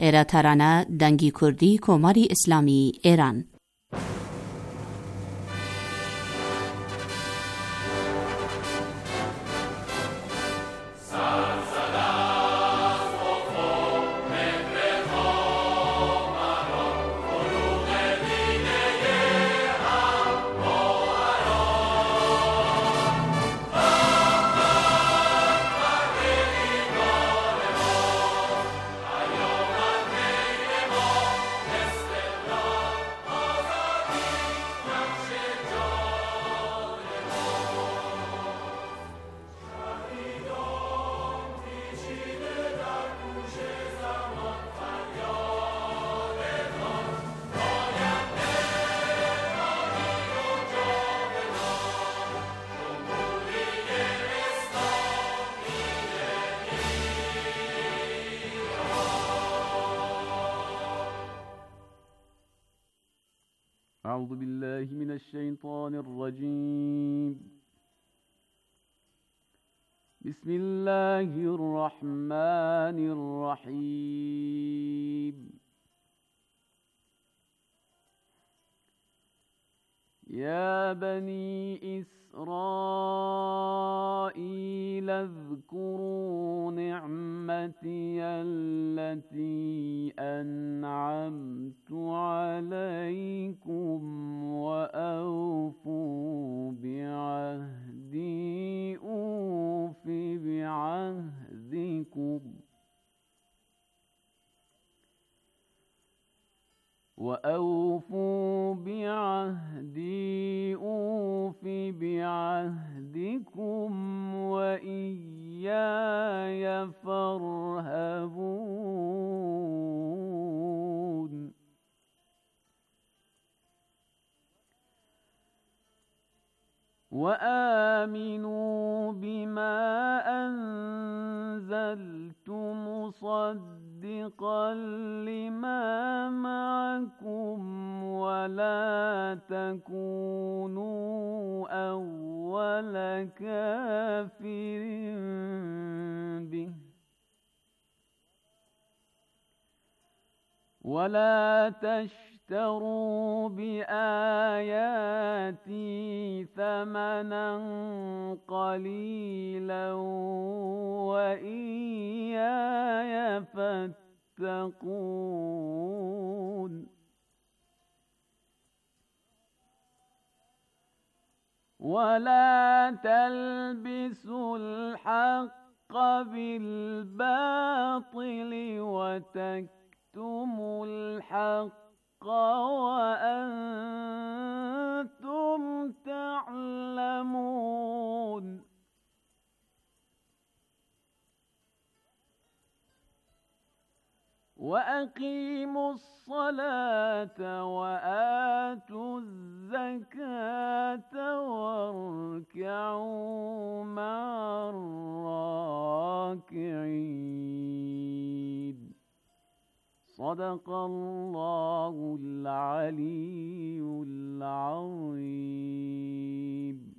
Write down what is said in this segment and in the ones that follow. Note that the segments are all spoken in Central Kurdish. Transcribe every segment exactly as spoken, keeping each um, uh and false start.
ایرا ترانه دنگی کردی کماری اسلامی ایران. أعوذ بالله من الشيطان الرجيم. بسم الله الرحمن الرحيم. يا بني إسرائيل اذكروا نعمتي التي أنعمت عليكم وأوفوا بعهدي أوف بعهدكم وأوفوا بعهدي أوف بعهدكم وإياي فارهبون. وآمنوا بما أنزلت مصدقا لما معكم ولا تكونوا أول كافر به ولا تشتروا بآياتي ثمنا قليلا وإياي فاتقون. ولا تلبسوا الحق بالباطل وتكتموا الحق وأنتم تعلمون. وأقيموا الصلاة وآتوا الزكاة واركعوا مع الراكعين. صدق الله العلي العظيم.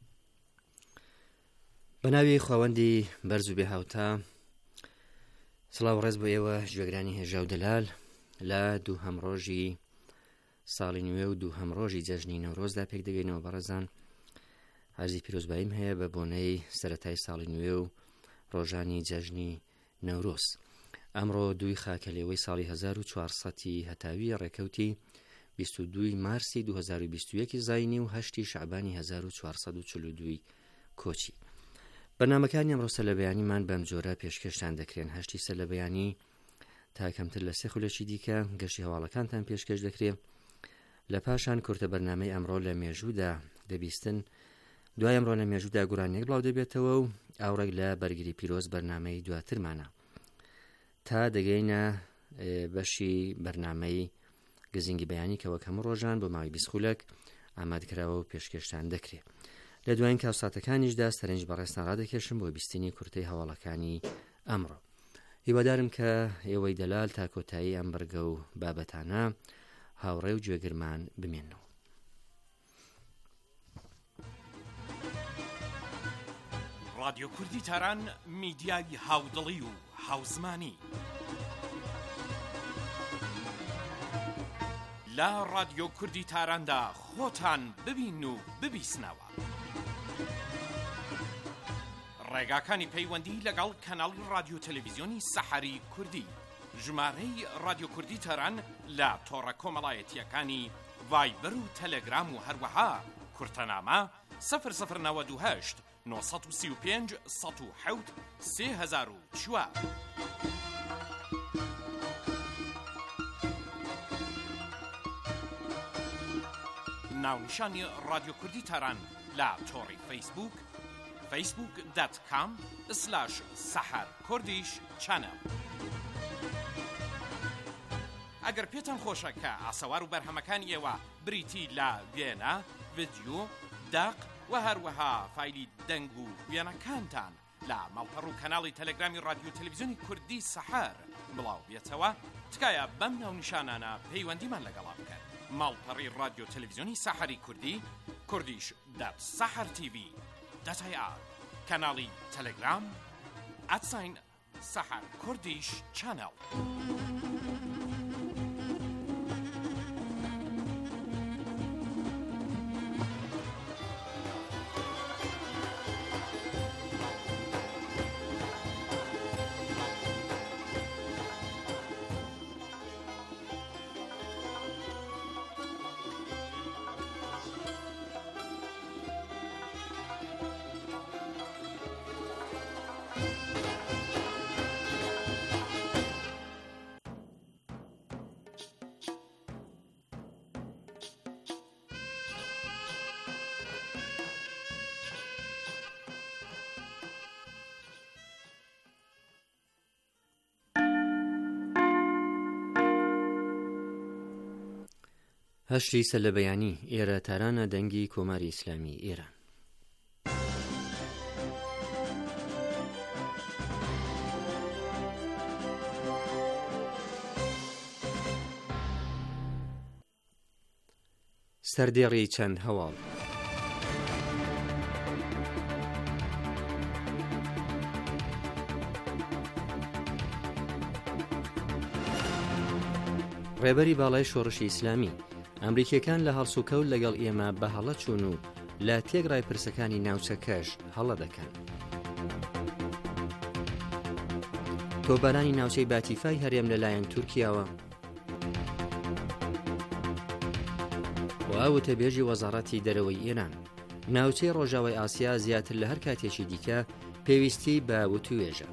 بناوی خواوەندی بەرز و بێهاوتا، سڵاو ڕێز بۆ ئێوە گوێگرانی هێژا و دەلال لە دوو هەمڕۆژی ساڵی نوێ و دوو هەمڕۆژی جەژنی نەورۆزدا پێک دەگەینەوە. بەڕێزان، عەرزی پیرۆزباییم هەیە بە بۆنەی سەرەتای ساڵی نوێ و ڕۆژانی جەژنی نەورۆز. ئەمڕۆ دوی خاکەلێوەی ساڵی هەزار و چوارسەدی هەتاوی ڕێکەوتی بیست و دوی مارسی دوو هەزار و بیست و یەک زاینی و هەشتی شەعبانی هەزار و چوارسەد و چل و دوی کۆچی. بەرنامەکانی ئەمڕۆ سەرلەبەیانیمان بەم جۆرە پێشکەشتان دەکرێن. هەشتی سەرلەبەیانی تا کەمتر لە سێ خولەکی دیکە گەشتی هەواڵەکانتان پێشکەش دەکرێت. لە پاشان کورتە بەرنامەی ئەمڕۆ لە مێژوودا دەبیستن. دوای ئەمڕۆ لە مێژوودا گورانیەک بڵاو دەبێتەوە و ئاوڕێک لە بەرگری پیرۆز بەرنامەی دواترمانە تا دەگەینە بەشی بەرنامەی گزینگی بەیانی کە وەک هەموو ڕۆژان بۆ ماوەی بیست خولەک ئامادەکراوە و پێشکەشتان دەکرێت. لە دوایین کاوساتەکانیشدا سەرنج بەڕێستان ڕادەکێشم بۆ بیستنی کورتەی هەواڵەکانی ئەمڕۆ. هیوادارم کە ئێوەی دەلال تا کۆتایی ئەم بەرگە و بابەتانە هاوڕێ و گوێگرمان بمێنەوە. رادیۆ کوردی تاران میدیای هاودڵی و هاوزمانی لا رادیۆ کوردی تاراندا خۆتان ببین و ببیسنەوە. ڕێگاکانی پەیوەندی لەگەڵ کەناڵی رادیۆ تەلەڤیزیۆنی سەحەری کوردی، ژمارەی رادیۆ کوردی تاران لە تۆڕە کۆمەڵایەتیەکانی ڤایبەر و تەلەگرام و هەروەها کورتەنامە سەفر سەفر نەوەد و هەشت نۆ سەد و سی و پێنج سەد و حەوت سێ هەزار و چوار. ناونیشانی رادیۆ کوردی تاران لە تۆڕی فەیسبوک فەیسبوک دات کام سلاش سەحەر کوردیش چەنەڵ. ئەگەر پێتان خۆشە کە ئاسەوار و بەرهەمەکانی ئێوە بریتی لە وێنە، ڤیدیۆ، داق و هەروەها فایلی دەنگ و وێنەکانتان لە ماڵپەڕ و کەناڵی تەلەگرامی رادیۆ تەلەڤیزیۆنی کوردی سەحەر بڵاو بێتەوە، تکایە بەم ناونیشانانە پەیوەندیمان لەگەڵا بکەن. ماڵپەڕی رادیۆ تەلەڤیزیۆنی سەحەری کوردی، کوردیش دات سەحەر تیڤی دات ئای ئار، کەناڵی تەلەگرام ئەتساین سەحەر کوردیش چەنەڵ. هەشتی سەرلەبەیانی ئێرە تارانە دەنگی کۆماری ئیسلامی ئێران. سەردێڕی چەند هەواڵ. ڕێبەری باڵای شۆڕشی ئیسلامی: ئەمریکیەکان لە هەڵسوکەوت لەگەڵ ئێمە بە هەڵە چوون و لە تێگڕای پرسەکانی ناوچەکەش هەڵە دەکەن. تۆبارانی ناوچەی باتیفای هەرێم لەلایەن تورکیاوە. و وتەبێژی وەزارەتی دەرەوەی ئێران: ناوچەی ڕۆژاوای ئاسیا زیاتر لە هەر کاتێکی دیکە پێویستی بە وتوێژە.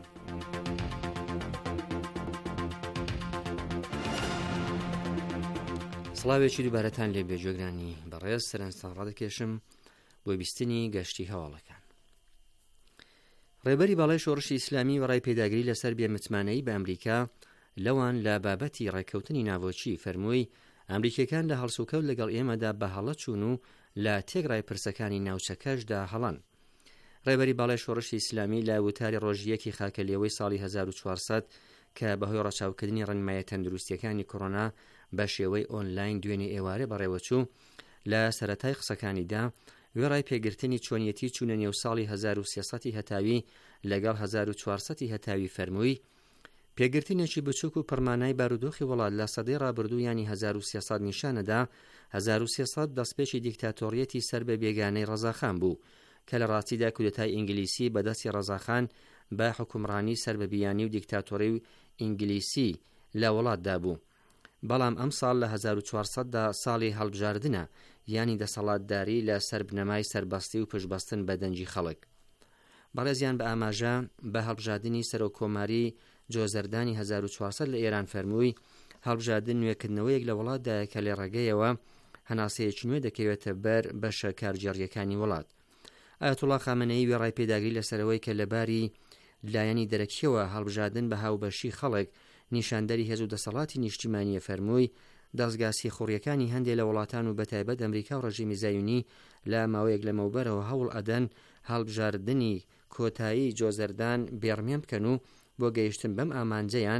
سڵاوێکی دووبارەتان لێ بێجێگرانی بەڕێز سەرنجتان ڕادەکێشم بۆ بیستنی گەشتی هەواڵەکان. ڕێبەری باڵای شۆڕشی ئیسلامی وەڕای پێداگیری لەسەر بێمتمانەیی بە ئەمریکا لەوان لە بابەتی ڕێککەوتنی ناوۆچی فەرمووی ئەمریکیەکان لە هەڵسوکەوت لەگەڵ ئێمەدا بە هەڵە چوون و لە تێگڕای پرسەکانی ناوچەکەشدا هەڵەن. ڕێبەری باڵای شۆڕشی ئیسلامی لە وتاری ڕۆژیەکی خاکەلێوەی ساڵی هەزار و چوارسەد کە بەهۆی ڕەچاوکردنی ڕەنمایە تەندروستیەکانی کۆڕۆنا بە شێوەی ئۆنلاین دوێنێ ئێوارە بەڕێوەچوو لە سەرەتای قسەکانیدا وێڕای پێگرتنی چۆنیەتی چوونە نێو ساڵی هەزار و سێسەد هەتاوی لەگەڵ هەزار و چوارسەد هەتاوی فەرمووی پێگرتنێکی بچووک و پەرمانای بارودۆخی وڵات لە سەدەی ڕابردوو ینی هەزار و سێسەد نیشانەدا هەزار و سێسەد دەستپێکی دیکتاتۆریەتی سەر بە بێگانەی ڕەزاخان بوو کە لە ڕاستیدا کودەتای ئینگلیسی بەدەستی ڕەزاخان بە حکومڕانی سەر بە بیانی و دیکتاتۆری و ئینگلیسی لە وڵاتدا بوو. بەڵام ئەم ساڵ لە هەزار و چوارسەددا ساڵی هەڵبژاردنە ینی دەسەڵاتداری لە سەر بنەمای سەربەستی و پشتبەستن بە دەنجی خەڵک. بەڕێزیان بە ئاماژە بە هەڵبژاردننی سەرۆک کۆماری جۆزەردانی هەزار و چوارسەد لە ئێران فەرمووی هەڵبژاردن نوێکردنەوەیەک لە وڵاتدایە کە لێ ڕێگەیەوە هەناسەیەکی نوێ دەکەوێتە بەر بەشە کارجێڕیەکانی وڵات. ئایەتوڵا خامنەیی وێڕای پێداگیری لەسەرەوەی کە لەباری لایەنی دەرەکیەوە هەڵبژاردن بە هاوبەشی خەڵک نیشاندەری هێز و دەسەڵاتی نیشتیمانیە فەرمووی دەستگاسی خوڕیەکانی هەندێک لە وڵاتان و بەتایبەت ئەمریکا و ڕژیمی زایونی لە ماوەیەک لە مەوبەرەوە هەوڵ ئەدەن هەڵبژاردننی کۆتایی جۆزەردان بێڕمێن بکەن و بۆ گەیشتن بەم ئامانجەیان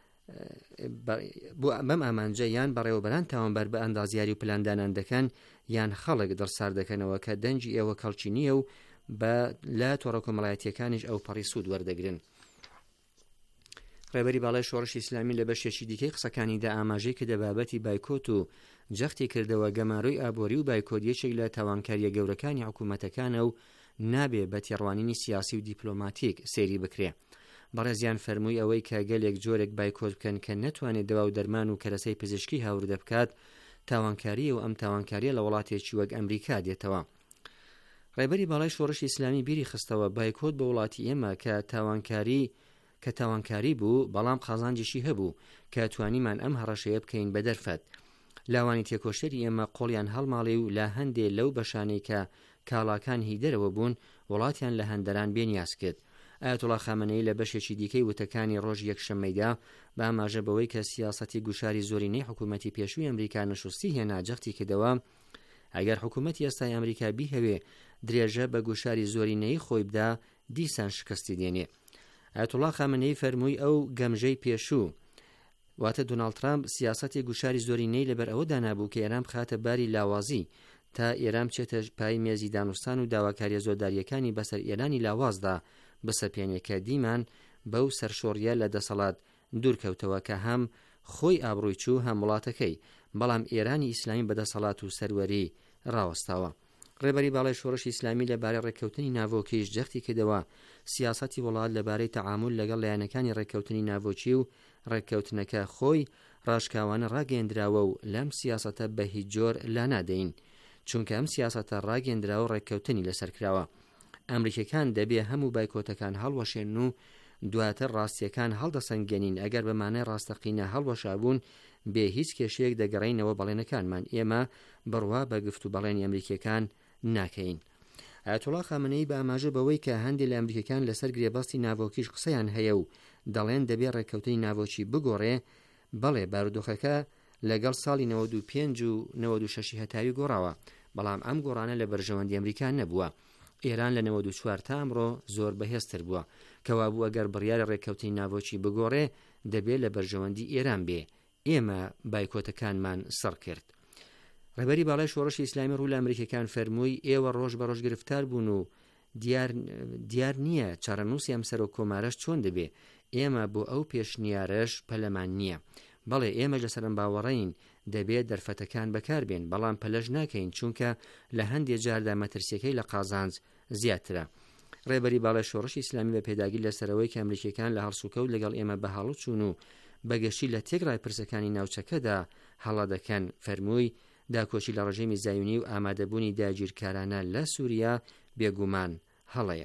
بەم ئامانجە یان بەڕێوەبەران تاوانبەر بە ئەندازیاری و پلاندانان دەکەن یان خەڵک دڵسار دەکەنەوە کە دەنجی ئێوە کەڵکی نییە و بە لە تۆڕە کۆمەڵایەتیەکانیش ئەو پەڕی سوود وەردەگرن. ڕێبەری باڵای شۆڕشی ئیسلامی لە بەشێکی دیکەی قسەکانیدا ئاماژەی کە دەبابەتی بایکۆت و جەختی کردەوە گەماروی ئابووری و بایکۆت یەکێک لە تاوانکاریە گەورەکانی حکوومەتەکانە و نابێ بە تێڕوانینی سیاسی و دیپلۆماتیک سێری بکرێ. بەڕێزیان فەرمووی ئەوەی کە گەلێک جۆرێک بایکۆت بکەن کە نەتوانێت دەوا و دەرمان و کەرەسەی پزیشکی هاوردە بکات تاوانکاریە و ئەم تاوانکاریە لە وڵاتێکی وەک ئەمریکا دێتەوە. ڕێبەری باڵای شۆڕشی ئیسلامی بیری خستەوە بایکۆت بە وڵاتی ئێمە کە تاوانکاری کە تاوانکاری بوو بەڵام قازانجیشی هەبوو کە توانیمان ئەم هەڕەشەیە بکەین بە دەرفەت. لاوانی تێکۆشەری ئێمە قۆڵیان هەڵماڵی و لا هەندێ لەو بەشانەی کە کاڵاکان هی دەرەوە بوون وڵاتیان لە هەندەران بێنیاز کرد. ئایەتوڵا خامنەئی لە بەشێکی دیکەی وتەکانی ڕۆژ یەکشەممەیدا بە ئاماژە بەوەی کە سیاسەتی گوشاری زۆرینەی حکوومەتی پێشووی ئەمریکا نەشستی هێنا جەختی کردەوە ئەگەر حکوومەتی ئێستای ئەمریکا بیهەوێ درێژە بە گوشاری زۆرینەی خۆی بدا دیسان شکستی دێنێ. ئایەتوڵا خامنەئی فەرمووی ئەو گەمژەی پێشوو واتە دۆناڵد ترامپ سیاسەتی گوشاری زۆرینەی لەبەر ئەوەدا نابوو کە ئێران بخاتە باری لاوازی تا ئێران بچێتە پای مێزی دانوستان و داواکاریە زۆرداریەکانی بەسەر ئێرانی لاوازدا بسەپێنێکە دیمان بەو سەرشۆڕیە لە دەسەڵات دوورکەوتەوە کە هەم خۆی ئابڕووی چوو هەم وڵاتەکەی بەڵام ئێرانی ئیسلامی بەدەسەڵات و سەروەری ڕاوەستاوە. ڕێبەری باڵای شۆڕشی ئیسلامی لەبارەی ڕێککەوتنی ناوۆکیش جەختی کردەوە سیاسەتی وڵات لەبارەی تەعامل لەگەڵ لایەنەکانی ڕێککەوتنی ناوۆکی و ڕێککەوتنەکە خۆی ڕاشکاوانە ڕاگەیەندراوە و لەم سیاسەتە بە هیچ جۆر لا نادەین چونکە ئەم سیاسەتە ڕاگەیەندراوە ڕێککەوتنی لەسەرکراوە. ئەمریکەکان دەبێ هەموو بایکۆتەکان هەڵوەشێن و دواتر ڕاستیەکان هەڵدەسەنگێنین ئەگەر بەمانای ڕاستەقینە هەڵوەشابوون بێ هیچ کێشەیەک دەگەڕینەوە بەڵێنەکانمان ئێمە بڕوا بە گفت و بەڵێنی ئەمریکەکان ناکەین. ئایەتوڵا خامنەئی بە ئاماژە بەوەی کە هەندێک لە ئەمریکەکان لەسەر گرێبەستی ناوۆکیش قسەیان هەیە و دەڵێن دەبێ ڕێککەوتنی ناوۆکی بگۆڕێ بەڵێ بارودۆخەکە لەگەڵ ساڵی نەوەد و پێنج و نەوەد و شەش هەتاوی گۆڕاوە بەڵام ئەم گۆڕانە لە بەرژەوەندی ئەمریکا نەبووە. ئێران لە نەوەد و چوار تا ئەمڕۆ زۆر بەهێزتر بووە کەوا بوو ئەگەر بڕیارە ڕێککەوتنی ناوۆکی بگۆڕێ دەبێت لە بەرژەوەندی ئێران بێ ئێمە بایکۆتەکانمان سەر کرد. ڕێبەری باڵای شۆڕشی ئیسلامی ڕوو لە ئەمریکەکان فەرمووی ئێوە ڕۆژ بە ڕۆژ گرفتار بوون و دیار دیار نییە چارەنووسی ئەم سەر و کۆمارەش چۆن دەبێ ئێمە بۆ ئەو پێشنیارەش پەلەمان نییە بەڵێ ئێمە لەسەرم باوەڕین دەبێت دەرفەتەکان بەکاربێن بەڵام پەلەش ناکەین چونکە لە هەندێک جاردا مەترسیەکەی لە قازانج زیاترە. ڕێبەری باڵای شۆڕشی ئیسلامی بە پێداگی لەسەرەوەی کە ئەمریکەکان لە هەڵسوکەوت لەگەڵ ئێمە بە هەڵو چوون و بەگەشتی لە تێکڕای پرسەکانی ناوچەکەدا هەڵا دەکەن فەرمووی داکۆچی لە ڕژێمی زایونی و ئامادەبوونی داگیرکارانە لە سووریا بێگومان هەڵەیە.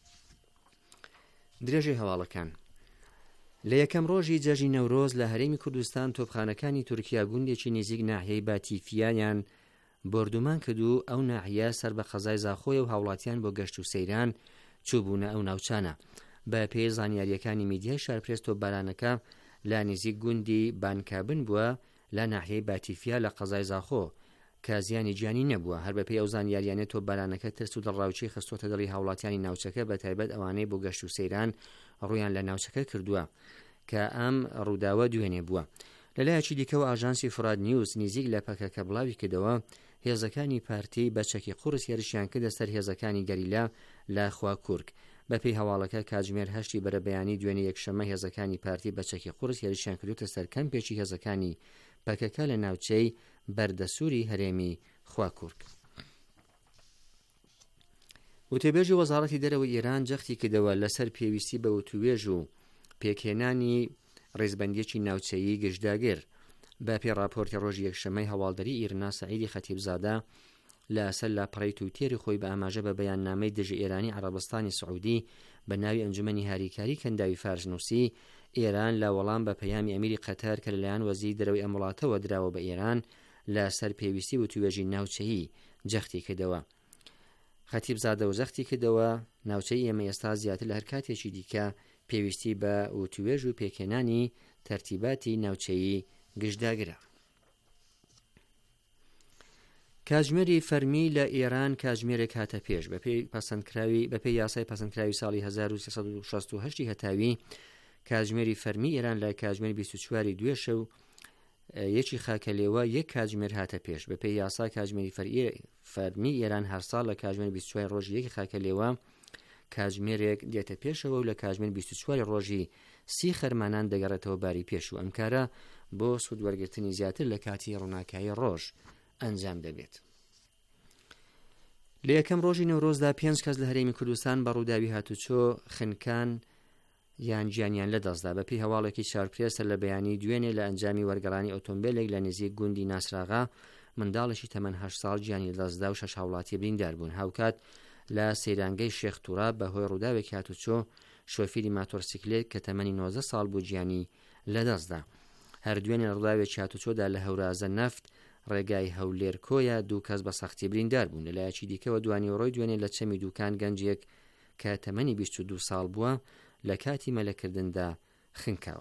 درێژەی هەواڵەکان لە یەکەم ڕۆژی جەژی نەورۆز لە هەرێمی کوردستان تۆپخانەکانی تورکیا گوندێکی نزیک ناحیەی باتیفیانیان بردومان کرد و ئەو ناحیە سەر بە خەزای زاخۆی و هاوڵاتیان بۆ گەشت و سەیران چووبوونە ئەو ناوچانە. بە پێی زانیاریەکانی میدیای شارپرێس تۆپبارانەکە لە نزیک گوندی بانکابن بووە لە ناحیەی باتیفیا لە قەزای زاخۆ کە زیانی گیانی نەبووە. هەر بەپێی ئەو زانیاریانە تۆپبارانەکە ترس و دڵڕاوچی خستۆتە دڵی هاوڵاتیانی ناوچەکە بە تایبەت ئەوانەی بۆ گەشت و سەیران ڕویان لە ناوچەکە کردووە کە ئەم ڕووداوە دوێنێ بووە. لەلایەکی دیکەوە ئاژانسی فراد نیوز نزیک لە پەکەکە بڵاوی کردەوە هێزەکانی پارتی بەچەکی قورس هێرشیان کردە سەر هێزەکانی گەریلا لە خواکورک. بەپێی هەواڵەکە کاتژمێر هەشتی بەرەبەیانی دوێنێ یەکشەمە هێزەکانی پارتی بەچەکی قورس هێرشیان کردوتە سەر کەمپێکی هێزەکانی پەکەکە لە ناوچەی بەردەسووری هەرێمی خواکورک. وتێبێژی وەزارەتی دەرەوەی ئێران جەختی کردەوە لەسەر پێویستی بە وتوێژ و پێکهێنانی ڕێزبەندیەکی ناوچەیی گشتداگر. بە پێی راپۆرتی ڕۆژی یەکشەمەی هەواڵدەری ئیرنا سەعیدی خەتیبزادە لە سەر لاپەڕەی تویتێری خۆی بە ئاماژە بە بەیاننامەی دژی ئێرانی عەرەبستانی سعودی بە ناوی ئەنجومەنی هاریکاری کەنداوی فارسنووسی ئێران لە وەڵام بە پەیامی ئەمیری قەتار کە لەلایەن وەزیری دەرەوەی ئەم وڵاتەوە درراوە بە ئێران لە سەر پێویستی وتوێژی ناوچەیی جەختی کردەوە. خەتیبزادە و جەختی کردەوە ناوچەی ئێمە ئێستا زیاتر لە هەر کاتێکی دیکە پێویستی بە وتوێژ و پێکهێنانی تەرتیباتی ناوچەیی گشتداگرە. کاتژمێری فەرمی لە ئێران کاتژمێرێک هاتە پێش بەپێی پەسەندکراوی بەپێی یاسای پەسەندکراوی ساڵی هەزار و سێسەد و شەست و هەشت هەتاوی کاتژمێری فەرمی ئێران لە کاتژمێری بیست و چواری دوێشە و یەکی خاکەلێوە یەک کاتژمێر هاتە پێش. بەپێی یاسا کاتژمێری فەرمی ئێران هەر ساڵ لە کاتژمێری بیست و چوار ڕۆژی یەکی خاکەلێوە کاتژمێرێک دێتە پێشەوە و لە کاتژمێر بیست و چوار ڕۆژی سی خەرمانان دەگەڕێتەوە باری پێش و ئەم کارە بۆ سوودوەرگرتنی زیاتر لە کاتی ڕووناکایی ڕۆژ ئەنجام دەبێت. لە یەکەم ڕۆژی نەورۆزدا پێنج کەس لە هەرێمی کوردستان بە ڕووداوی هاتوچۆ خنکان یان گیانیان لەدەستدا. بەپێی هەواڵێکی چارپرێسە لە بەیانی دوێنێ لە ئەنجامی وەرگەڕانی ئۆتۆمبیلێک لە نزیک گوندی ناسراغا منداڵێکی تەمەن هەشت ساڵ گیانی لەدەستدا و شەش هاوڵاتی بریندار بوون. هاوکات لە سەیرانگەی شێخ توورا بەهۆی ڕووداوێکی هاتوچۆ شۆفیری ماتۆرسیکلێت کە تەمەنی نۆزدە ساڵ بوو گیانی لەدەستدا. هەردوێنێ ڕووداوێکی هاتوچۆدا لە هەورازە نەفت ڕێگای هەولێر کۆیە دوو کەس بە سەختی بریندار بوون. لەلایەکی دیکەوە دوانی ڕۆی دوێنێ لە چەمی دوکان گەنجێک کە تەمەنی بیست و دوو ساڵ بووە لە کاتی مەلەکردندا خنکاوە.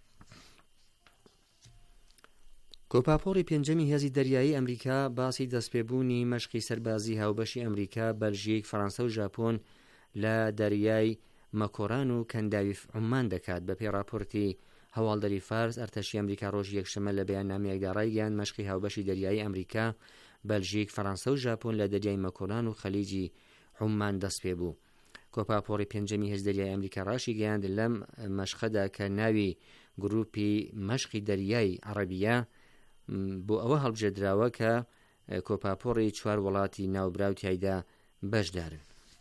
کۆپاپۆڕی پێنجەمی هێزی دەریایی ئەمریکا باسی دەستپێبوونی مەشقی سەربازی هاوبەشی ئەمریکا، بەلژیک، فەڕەنسا و ژاپۆن لە دەریای مەکۆڕان و کەنداوی عومان دەکات. بەپێی راپۆرتی هەواڵدەری فارس، ئەرتەشی ئەمریکا ڕۆژی یەکشەمە لە بەیاننامەیەکدا ڕایگەیاند مەشقی هاوبەشی دەریایی ئەمریکا، بەلژیک، فەڕەنسا و ژاپۆن لە دەریای مەکۆڕان و خەلیجی عومان دەست پێ بوو. کۆپاپۆڕی پێنجەمی هێز دەریای ئەمریکا ڕاشی گەیاند لەم مەشقەدا کە ناوی گروپی مەشقی دەریای عەرەبیە بۆ ئەوە هەڵبژێردراوە کە کۆپاپۆڕی چوار وڵاتی ناوبراو تایدا بەشدارن.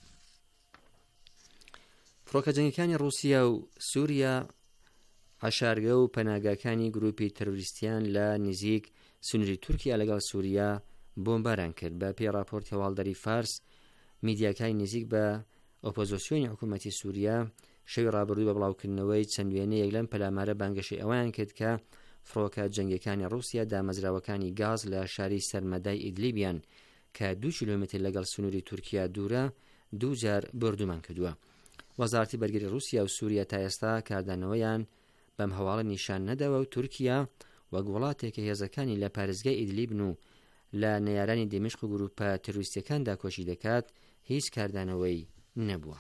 فڕۆکە جەنگەکانی رووسیا و سووریا عەشارگە و پەناگاکانی گروپی تەروریستیان لە نزیک سنووری تورکیا لەگەڵ سووریا بۆمباران کرد. بە پێی راپۆرتی هەواڵدەری فارس، میدیاکانی نزیک بە ئۆپۆزیسیۆنی حکوومەتی سووریا شەوی ڕابردوو بە بڵاوکردنەوەی چەند وێنەیەک لەم پەلامارە بانگەشەی ئەویان کرد کە فڕۆکە جەنگەکانی رووسیا دامەزراوەکانی گاز لە شاری سەرمەدای ئیدلیبیان کە دوو کیلۆمتر لەگەڵ سنووری تورکیا دوورە دوو جار بردومان کردووە. وەزارەتی بەرگری رووسیا و سووریا تا ئێستا کاردانەوەیان بەم هەواڵە نیشان نەداوە و تورکیا وەک وڵاتێکە هێزەکانی لە پارێزگای ئیدلیبن و لە نەیارانی دمشق و گروپە تروریستیەکاندا کۆچی دەکات هیچ کاردانەوەی نەبووە.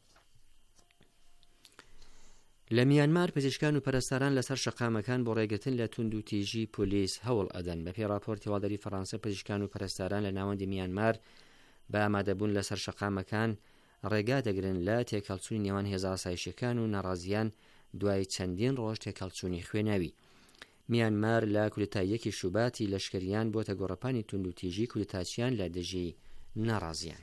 لە میانمار پزیشکان و پەرستاران لەسەر شەقامەکان بۆ ڕێگرتن لە توند و تیژی پۆلیس هەوڵ ئەدەن. بەپێی راپۆرتی هەواڵدەری فەڕەنسا، پزیشکان و پەرستاران لە ناوەندی میانمار بە ئامادەبوون لەسەر شەقامەکان ڕێگا دەگرن لە تێکەڵچوونی نێوان هێزە ئاسایشیەکان و نەڕازیان دوای چەندین ڕۆژ تێکەڵچوونی خوێناوی. میانمار لە کودتاییەکی شوباتی لەشکریان بۆتە گۆڕەپانی توند و تیژی کودتاچیان لە دژی نەڕازیان.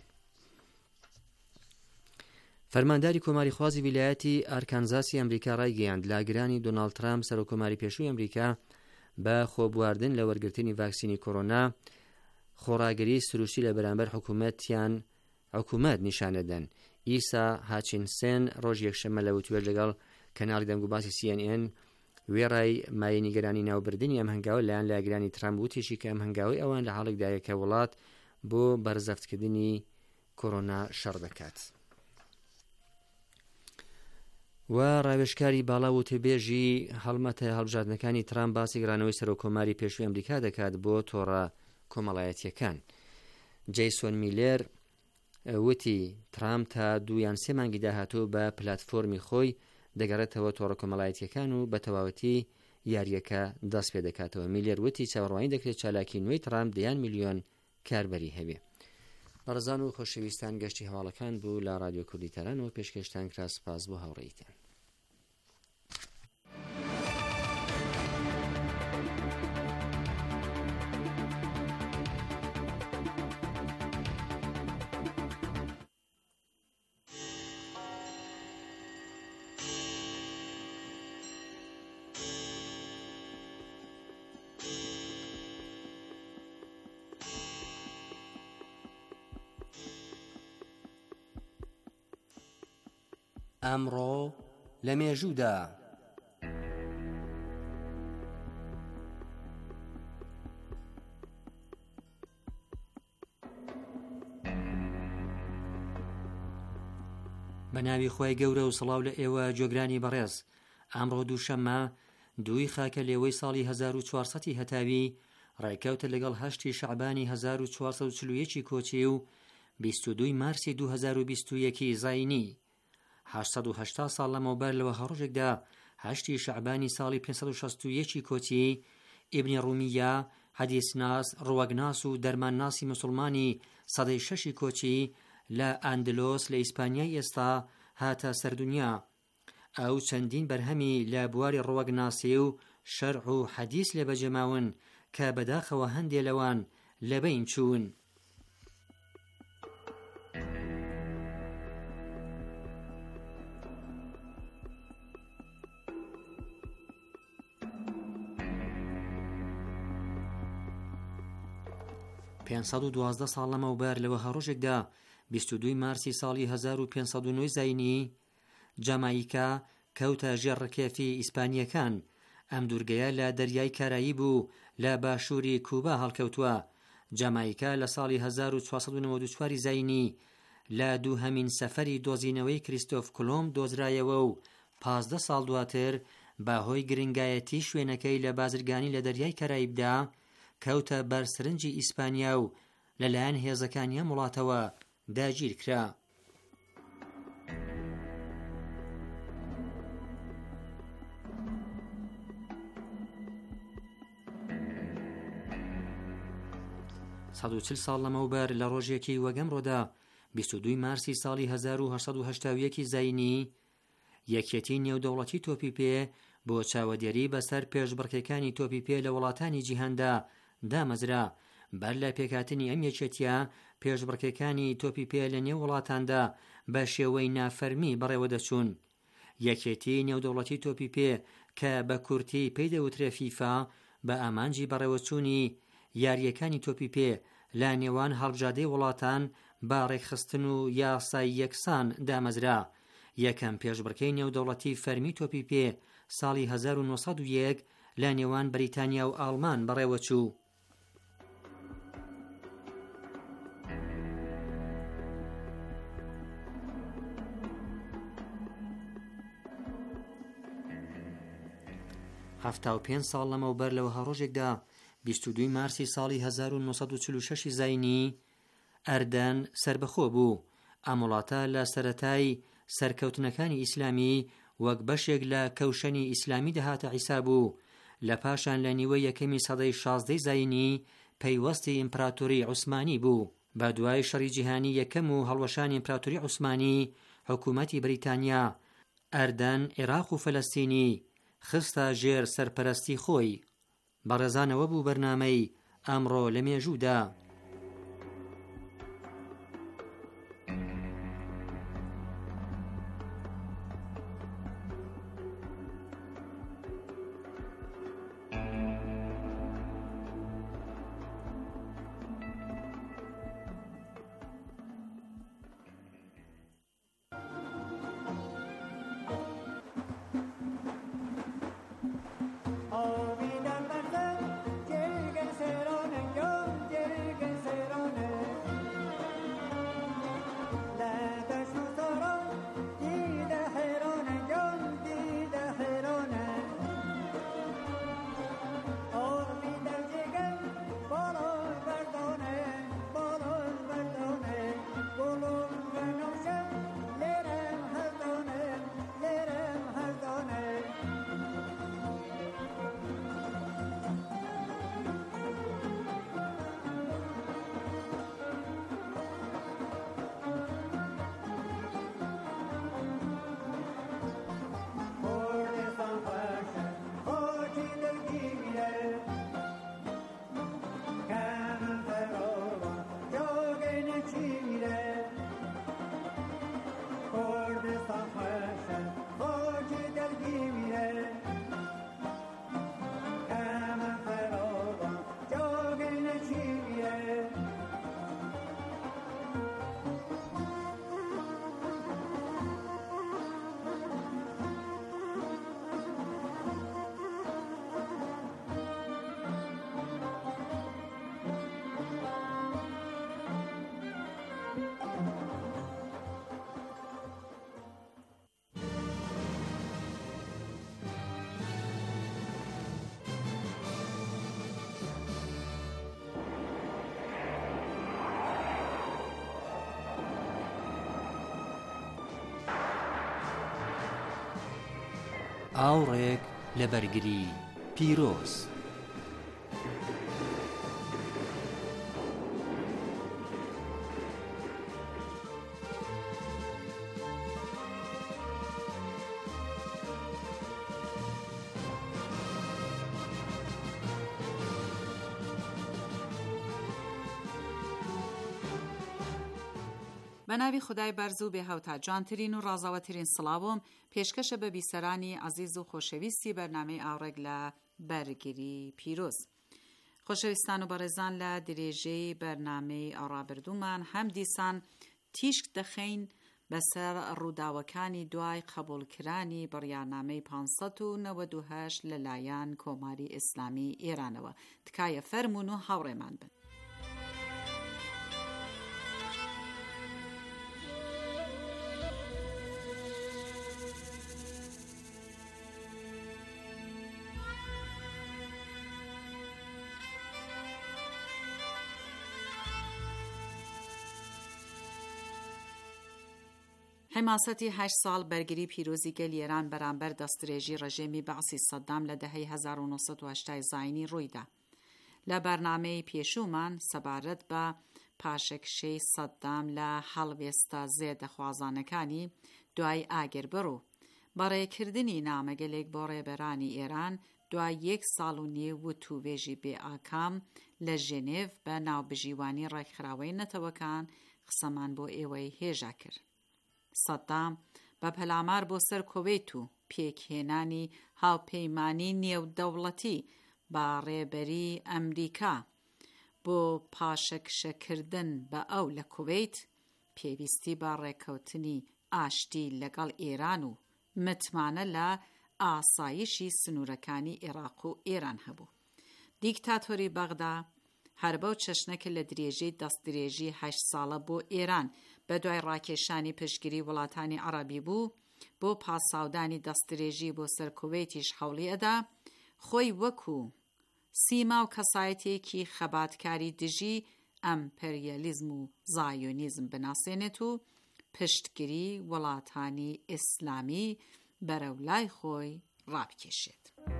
فەرمانداری کۆماری خوازی ویلایەتی ئارکانزاسی ئەمریکا ڕایگەیاند لاگرانی دۆناڵد ترامپ سەرۆکۆماری پێشووی ئەمریکا بە خۆبواردن لە وەرگرتنی ڤاکسینی کۆڕۆنا خۆڕاگەری سروشتی لە بەرامبەر حکوومەتیان حکوومەت نیشانەدەن. ئیسا هاچینسێن ڕۆژ یەکشەمە لە وتوێر لەگەڵ کەناڵی دەنگوباسی سی ئەن ئێن وێڕای مایە نیگەرانی ناوبردننی ئەم هەنگاوە لایەن لاگرانی ترامپ وتیشی کە ئەم هەنگاوی ئەوان لە حاڵێکدایە کە وڵات بۆ بەرزەفتکردنی کۆڕۆنا شەڕ دەکات. و ڕاوێژکاری باڵا وتەبێژی هەڵمەتە هەڵبژاردنەکانی ترامپ باسی گرانەوەی سەرۆکۆماری پێشووی ئەمریکا دەکات بۆ تۆڕە کۆمەڵایەتیەکان. جەیسۆن میلێر وتی ترامپ تا دوویان سێ مانگی داهاتوو بە پلاتفۆرمی خۆی دەگەڕێتەوە تۆڕە کۆمەڵایەتیەکان و بە تەواوەتی یاریەکە دەست پێ دەکاتەوە. میلێر وتی چاوەڕوانی دەکرێت چالاکی نوێی ترامپ دەیان میلیۆن کاربەری هەبێ. بەڕێزان و خۆشەویستان، گەشتی هەواڵەکان بوو لە رادیۆ کوردی تەرەنەوە پێشکەشتان کرا. سپاس بۆ هاوڕێیتان. ئەمڕۆ لە مێژوودا بە ناوی خۆی گەورە و سڵاو لە ئێوە جۆگرانی بەڕێز. ئەمڕۆ دووشەممە دووی خاکە لێوەی ساڵی هەزار و چوارسەدی هەتاوی ڕێکەوتە لەگەڵ هەشتی شەعبانی هەزار و چوارسەد و چل و یەکی کۆچی و بیست و دووی مارسی دوو هەزار و بیست و یەکی زاینی. هەشتسەد و هەشتا ساڵ لەمەوبەر لەوە هەڕۆژێکدا هەشتی شەعبانی ساڵی پێنجسەد و شەست و یەکی کۆچی ئیبنی ڕومیە، حەدیثناس، ڕوەگناس و دەرمانناسی موسڵمانی سەدەی شەشی کۆچی لە ئاندلۆس لە ئیسپانیای ئێستا هاتە سەردونیا. ئەو چەندین بەرهەمی لە بواری ڕوەگناسی و شەرع و حەدیث لێ بەجێماون کە بەداخەوە هەندێ لەوان لە بین چوون. پێنجسەد و دوازدە ساڵ لەمەوبەر لەوە هەڕۆژێکدا بیست و دووی مارسی ساڵی هەزار و پێنجسەد و نۆ زاینی جامایکا کەوتە ژێڕکێفی ئیسپانیەکان. ئەم دوورگەیە لە دەریای کارایی بوو لە باشووری کوبا هەڵکەوتووە. جامایکا لە ساڵی هەزار و چوارسەد و نۆ چوار زاینی لە دووهەمین سەفەری دۆزینەوەی کریستۆف کۆلۆمب دۆزرایەوە و پازدە ساڵ دواتر باهۆی گرنگایەتی شوێنەکەی لە بازرگانی لە دەریای کارایبدا کەوتە بەرسرنجی ئیسپانیا و لەلایەن هێزەکانیە وڵاتەوە داگیر کرا. سەد و چل ساڵ لەمەوبەر لە ڕۆژێکی وەگەمڕۆدا بیست و دووی مارسی ساڵی هەزار و هەشت سەد و هەشتا و یەک زاینی یەکێتی نێودەوڵەتی تۆپی پێ بۆ چاوەدێری بەسەر پێشبڕکێکانی تۆپی پێ لە وڵاتانی جیهاندا دامەزرا. بەر لە پێکهاتنی ئەم یەکێتیە پێشبڕکێکانی تۆپی پێ لە نێو وڵاتاندا بە شێوەی نافەرمی بەڕێوە دەچوون. یەکێتی نێودەوڵەتی تۆپی پێ کە بە کورتی پێی دەوترێ فیفا بە ئامانجی بەڕێوەچوونی یاریەکانی تۆپی پێ لە نێوان هەڵبژادەی وڵاتان با ڕێکخستن و یاسای یەکسان دامەزرا. یەکەم پێشبڕکەی نێودەوڵەتی فەرمی تۆپی پێ ساڵی هەزار و نۆ سەد و یەک لە نێوان بریتانیا و ئاڵمان بەڕێوەچوو. هەفتا و پێنج ساڵ لەمەوبەر لەوە هەڕۆژێکدا بیست و دووی مارسی ساڵی هەزار و نۆ سەد و چل و شەش زاینی ئەردەن سربەخۆ بوو. ئەم وڵاتە لە سەرەتای سەرکەوتنەکانی ئیسلامی وەک بەشێک لە کەوشەنی ئیسلامی دەهاتە عیسا بوو. لە پاشان لە نیوەی یەکەمی سەدەی شازدەی زاینی پەیوەستی ئیمپراتۆری عوسمانی بوو. بە دوای شەڕی جیهانی یەکەم و هەڵوەشانی ئیمپراتۆری عوسمانی حکوومەتی بریتانیا ئەردەن عێراق و فەلەستینی خستە ژێر سەرپەرستی خۆی. بەڕێزانەوە بوو بەرنامەی ئەمڕۆ لە مێژوودا. ئاوڕێک لە بەرگری پیرۆز. بەناوی خدای بەرز و بێهەوتا جوانترین و ڕازاوەترین سڵاوم پێشکەشە بە بیسەرانی عەزیز و خۆشەویستی بەرنامەی ئاوڕێک لە بەرگری پیرۆز. خۆشەویستان و بەڕێزان، لە درێژەی بەرنامەی ئاڕابردوومان هەم دیسان تیشک دەخەین بەسەر ڕووداوەکانی دوای قبولکرانی بڕیارنامەی پانسەد و نەوەد و هەشت لەلایەن کۆماری ئیسلامی ئێرانەوە. تکایە فەرموون و هاوڕێمان بن. حماسەتی هەشت ساڵ بەرگری پیرۆزی گەل ئێران بەرامبەر دەستدرێژی ڕەژێمی بەعسی سەدام لە دەهەی هەزار و نۆسەد و هەشتا زاینی ڕوویدا. لە بەرنامەی پێشوومان سەبارەت بە پاشەکشەی سەدام لە هەڵوێستە زێدەخوازانەکانی دوای ئاگربڕ و بەڕێکردنی نامەگەلێک بۆ ڕێبەرانی ئێران دوای یەک ساڵ و نیو و تووبێژی بێ ئاکام لە ژێنێڤ بە ناوبژیوانی ڕێکخراوەی نەتەوەکان قسەمان بۆ ئێوەی هێژا کرد. سەدام بە پەلامار بۆ سەر کۆوێت و پێکهێنانی هاوپەیمانی نێودەوڵەتی با ڕێبەری ئەمریکا بۆ پاشەکشەکردن بە ئەو لە کوێیت پێویستی بە ڕێکەوتنی ئاشتی لەگەڵ ئێران و متمانە لە ئاسایشی سنوورەکانی عێراق و ئێران هەبوو. دیکتاتۆری بەغدا هەر بەو چەشنەکە لە درێژەی دەستدرێژی هەشت ساڵە بۆ ئێران بە دوای ڕاکێشانی پشتگیری وڵاتانی عەرەبی بوو، بۆ پاساودانی دەستدرێژی بۆ سەر کوێیتیش هەوڵی ئەدا خۆی وەکو سیما و کەسایەتێکی خەباتکاری دژی ئەمپەریەلیزم و زایۆنیزم بناسێنێت و پشتگیری وڵاتانی ئیسلامی بەرەولای خۆی ڕابکێشێت.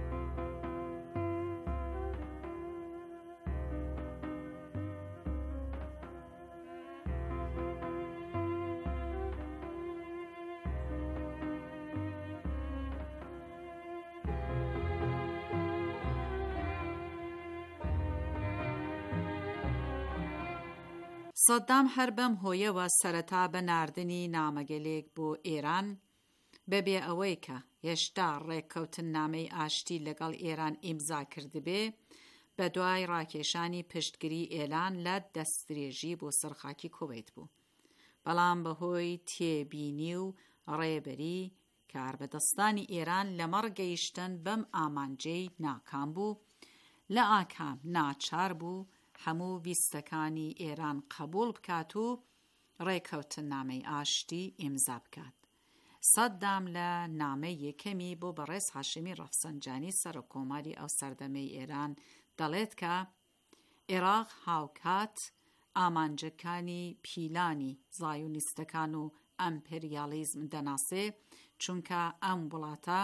سەدام هەر بەم هۆیەوە سەرەتا بە ناردنی نامەگەلێک بۆ ئێران بەبێ ئەوەی کە هێشتا ڕێککەوتن نامەی ئاشتی لەگەڵ ئێران ئیمزا کردبێ، بە دوای ڕاکێشانی پشتگیری ئێلان لە دەستدرێژی بۆ سەرخاکی کوێیت بوو. بەڵام بەهۆی تێبینی و ڕێبەری کاربەدەستانی ئێران لەمەڕ گەیشتن بەم ئامانجەی ناکام بوو، لە ئاکام ناچار بوو هەموو ویستەکانی ئێران قبول بکات و ڕێکەوتن نامەی ئاشتی ئیمزا بکات. سەدام لە نامەی یەکەمی بۆ بەڕێز هاشمی ڕەفسەنجانی سەرۆکۆماری ئەو سەردەمەی ئێران دەڵێت کە عێراق هاوکات ئامانجەکانی پیلانی زایۆنیستەکان و ئەمپەریالیزم دەناسێ، چونکە ئەم وڵاتە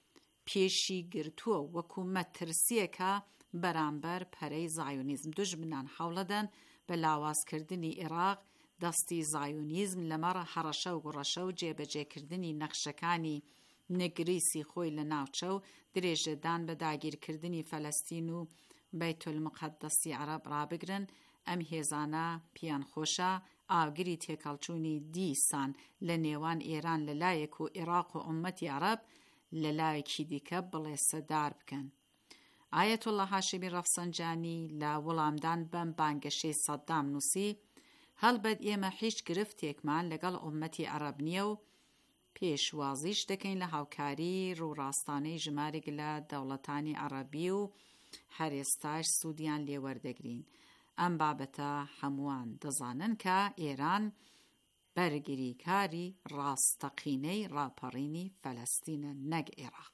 پێشی گرتووە وەکو مەترسیەکە بەرامبەر پەرەی زایۆنیزم. دوژمنان حەوڵەدەن بە لاوازکردنی عێراق دەستی زایۆنیزم لەمەڕ هەڕەشە و گوڕەشە و جێبەجێکردنی نەخشەکانی نگریسی خۆی لە ناوچە و درێژەدان بە داگیرکردنی فەلەستین و بەیتولمقەدەسی عەرەب ڕابگرن. ئەم هێزانە پیان خۆشە ئاگری تێکەڵچوونی دیسان لە نێوان ئێران لەلایەک و عێراق و ئومەتی عەرەب لەلایەکی دیکە بڵێ سەدار بکەن. ئایەتوڵڵا هاشمی ڕەفسەنجانی لە وەڵامدان بەم بانگەشەی سەدام نووسی: هەڵبەت ئێمە هیچ گرفتێکمان لەگەڵ ئومەتی عەرەب نییە و پێشوازیش دەکەین لە هاوکاری ڕووڕاستانەی ژمارێک لە دەوڵەتانی عەرەبی و هەر ئێستاش سوودیان لێوەردەگرین. ئەم بابەتە هەمووان دەزانن کە ئێران بەرگریکاری ڕاستەقینەی ڕاپەڕینی فەلەستینە، نەک عێراق.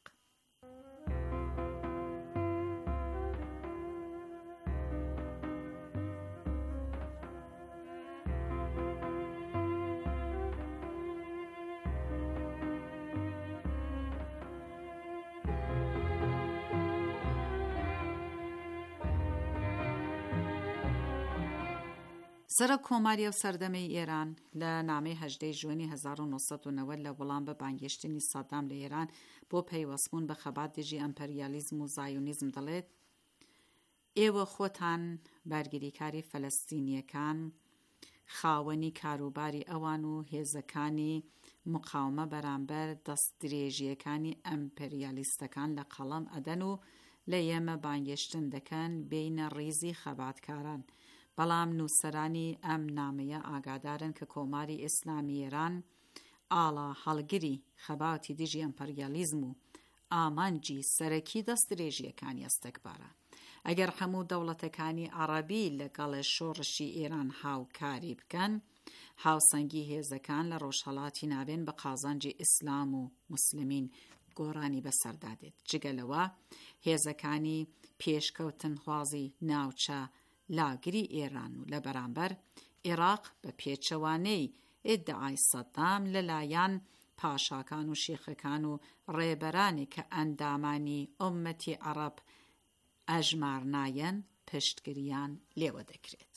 سەرۆک کۆماری ئەو سەردەمەی ئێران لە نامەی هەژدەی ژوئنی هەزار و نۆسەد و نەوەد لە وەڵام بە بانگێشتنی سەدام لە ئێران بۆ پەیوەستبوون بە خەبات دژی ئەمپەریالیزم و زایۆنیزم دەڵێت: ئێوە خۆتان بەرگریکاری فەلەستینیەکان خاوەنی کاروباری ئەوان و هێزەکانی مقاومە بەرامبەر دەستدرێژیەکانی ئەمپریالیستەکان لە قەڵەم ئەدەن و لە ئێمە بانگێشتن دەکەن بینە ڕیزی خەباتکاران. بەڵام نووسەرانی ئەم نامەیە ئاگادارن کە کۆماری ئیسلامی ئێران ئاڵا هەڵگری خەباتی دژی ئەمپریالیزم و ئامانجی سەرەکی دەستدرێژیەکانی ئەستەکبارە. ئەگەر هەموو دەوڵەتەکانی عەرەبی لەگەڵ شۆڕشی ئێران هاوکاری بکەن، هاوسەنگی هێزەکان لە ڕۆژهەڵاتی نابێن بە قازانجی ئیسلام و موسلمین گۆڕانی بەسەردادێت. جگەلەوە هێزەکانی پێشکەوتن خوازی ناوچە لاگری ئێران و لە بەرامبەر عێراق بە پێچەوانەی ئیدعای سەدام لەلایەن پاشاکان و شێخەکان و ڕێبەرانی کە ئەندامانی ئومەتی عەرەب ئەژمار نایەن پشتگیریان لێوە دەکرێت.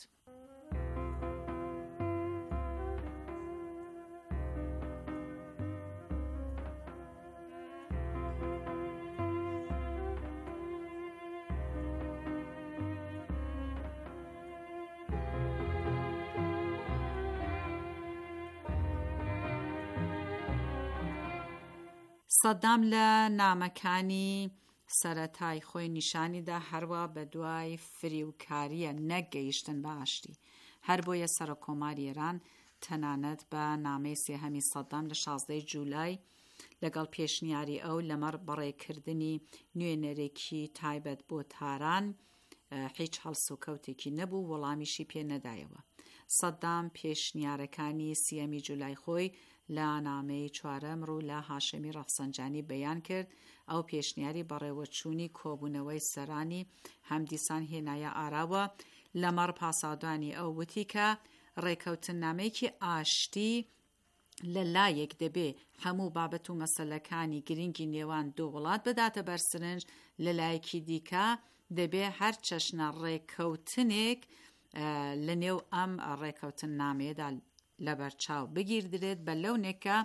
سەدام لە نامەکانی سەرەتای خۆی نیشانیدا هەروە بە دوای فریوکاریە نەگەیشتن بە ئاشتی. هەر بۆیە سەرۆکۆماری ئێران تەنانەت بە نامەی سێهەمی سەدام لە شازدەی جوولای لەگەڵ پێشنیاری ئەو لەمەڕ بەڕێکردنی نوێنەرێکی تایبەت بۆ تاران هیچ هەڵسوکەوتێکی نەبوو، وەڵامیشی پێ نەدایەوە. سەدام پێشنیارەکانی سێهەمی جوولای خۆی لە نامەی چوارەم ڕوو لە هاشمی ڕەفسەنجانی بەیان کرد. ئەو پێشنیاری بەڕێوەچوونی کۆبوونەوەی سەرانی هەمدیسان هێنایە ئاراوە. لەمەڕ پاسادوانی ئەو وتی کە ڕێکەوتن نامەیەکی ئاشتی لە لایەک دەبێ هەموو بابەت و مەسەلەکانی گرنگی نێوان دوو وڵات بداتە بەرسرنج، لە لایەکی دیکە دەبێ هەر چەشنە ڕێکەوتنێک لە نێو ئەم ڕێکەوتن نامەیەدا لەبەرچاو بگیردرێت بە لەونێکە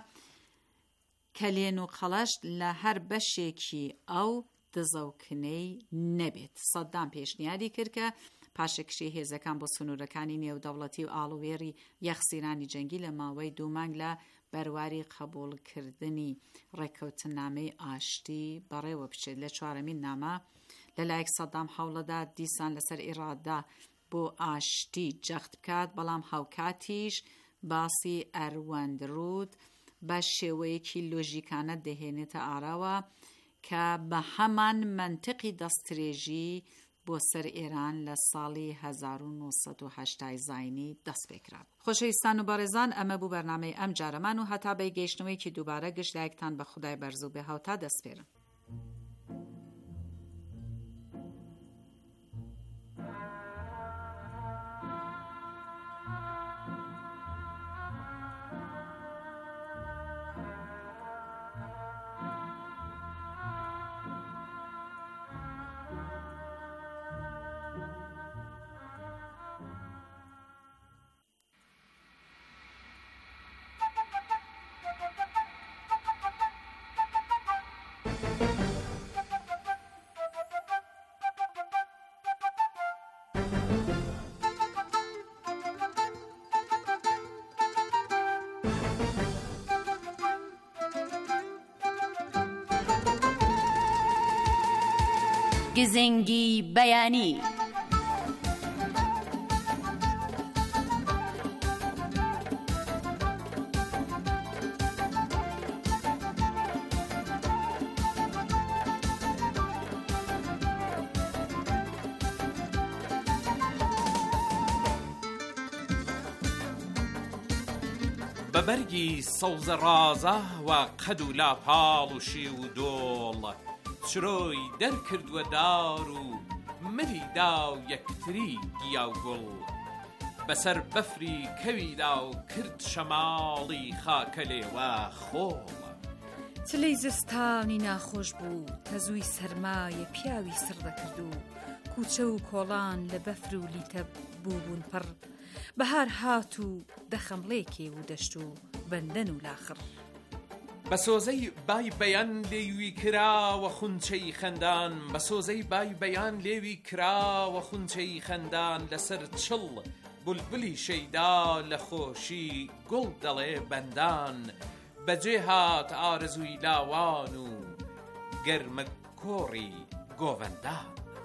کەلێن و قەڵەشت لە هەر بەشێکی ئەو دزەوکنەی نەبێت. سەدام پێشنیاری کرد کە پاشەکشی هێزەکان بۆ سنوورەکانی نێودەوڵەتی و ئاڵوێری یەخسیرانی جەنگی لە ماوەی دوو مانگ لە بەرواری قبولکردنی ڕێکەوتنامەی ئاشتی بەڕێوە بچێت. لە چوارەمین نامە لەلایەک سەدام هەوڵەدا دیسان لەسەر ئێراددا بۆ ئاشتی جەخت بکات، بەڵام هاوکاتیش باسی ئەروەندرود بە شێوەیەکی لۆژیکانە دەهێنێتە ئاراوە کە بە هەمان منتقی دەستدرێژی بۆ سەر ئێران لە ساڵی هەزار و نۆ سەد و هەشتا زاینی دەست پێکرا. خۆشەویستان و بەڕێزان، ئەمە بوو بەرنامەی ئەم جارەمان و هەتا بە گەیشتنەوەیکی دووبارە گشتایەکتان بە خودای بەرز و بێ هاوتا دەسپێرم. گزنگی بەیانی. بەبەرگی سەوزە ڕازە و قەد و لاپاڵ و شی و دۆڵ چرۆی دەرکردووە دار و مریدا و یەکتری گیا و گوڵ بەسەر بەفری کەویدا و کرد شەماڵی خاکە لێوە خۆڵ. چلەی زستانی ناخۆش بوو، تەزووی سەرمایە پیاوی سڕ دەکرد و کوچە و کۆڵان لە بەفر و لیتە بووبوون پڕ. بەهار هات و دەخەمڵێکێ و دەشت و بەندەن و لاخڕ. بە سۆزەی بای بەیان لێوی کراوە خونچەی خەندان، بە سۆزەی بای بەیان لێوی کراوە خونچەی خەندان، لەسەر چڵ بولبولی شەیدا لە خۆشی گوڵ دەڵێ بەندان بەجێ هات ئارزووی لاوان و گەرمە کۆڕی گۆڤەندان.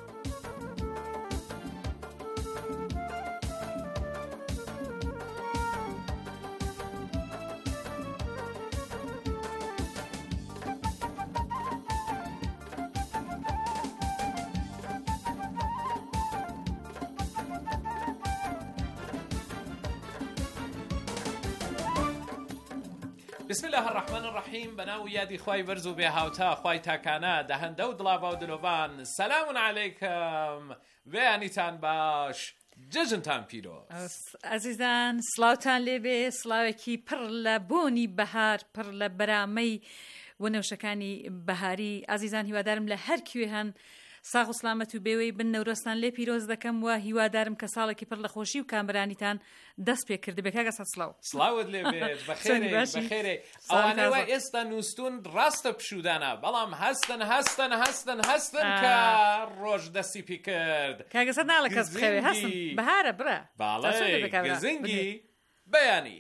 بسم الله الرحمن الرحیم. بەناو یادی خوای بەرز و بێ هاوتا خوای تاکانە دەهەندە و دڵاوا و دلۆڤان. سەلامون عەلەیکەم، وێیانیتان باش، جەژنتان پیرۆز. عەزیزان سڵاوتان لێبێ، سڵاوێکی پڕ لە بۆنی بەهار، پڕ لە بەرامەی وەنەوشەکانی بەهاری. عەزیزان هیوادارم لە هەر کوێ هەن ساغ و سلامەت و بێوەی بن نەورۆستان لێ پیرۆز دەکەم و هیوادارم کە ساڵێکی پڕ لە خۆشی و کامرانیتان دەست پێ کرد بێ. کاگە سەد سڵاو. سڵاوت لێ بێت، بەخێرێ بەخێرێ. ئەوانەی وای ئێستا نووستون ڕاستە پشودانە، بەڵام هەستن هەستن هەستن هەستن کە ڕۆژ دەستی پێ کرد. کاگە سەد ناڵە کەس بخەوێ هەستن بەهارە برە. باڵێ گزنگی بەیانی.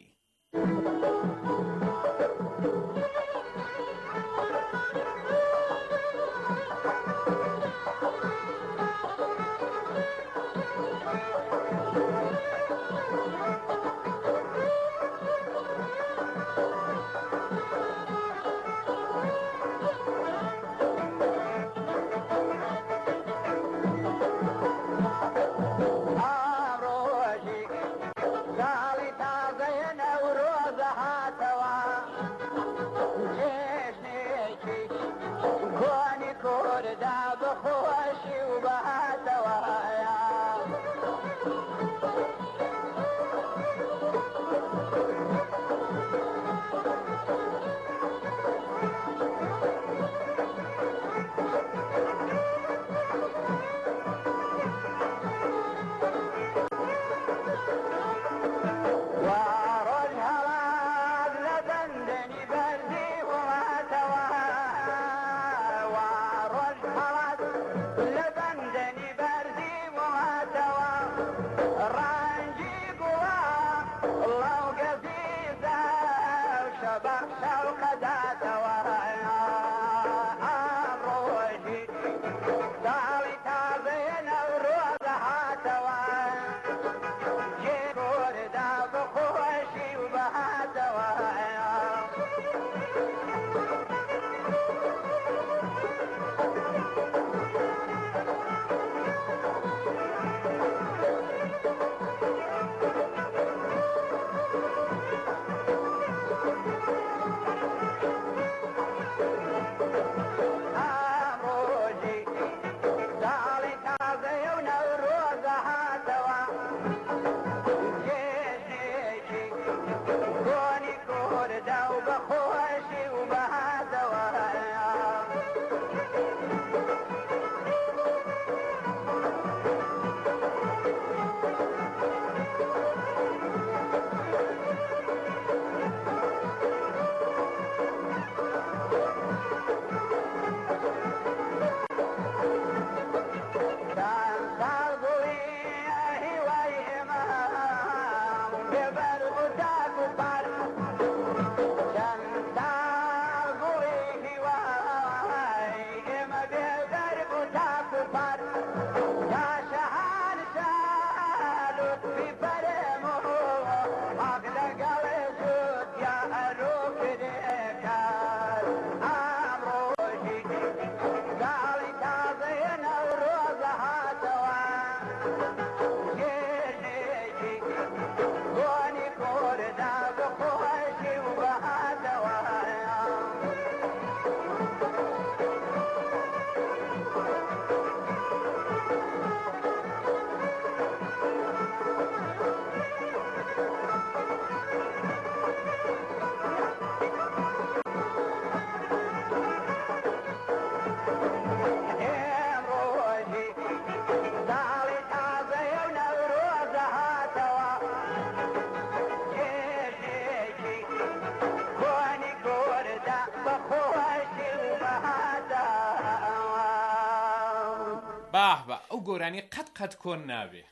باه بە ئەو گۆرانی قەت قەت کۆن نابێ.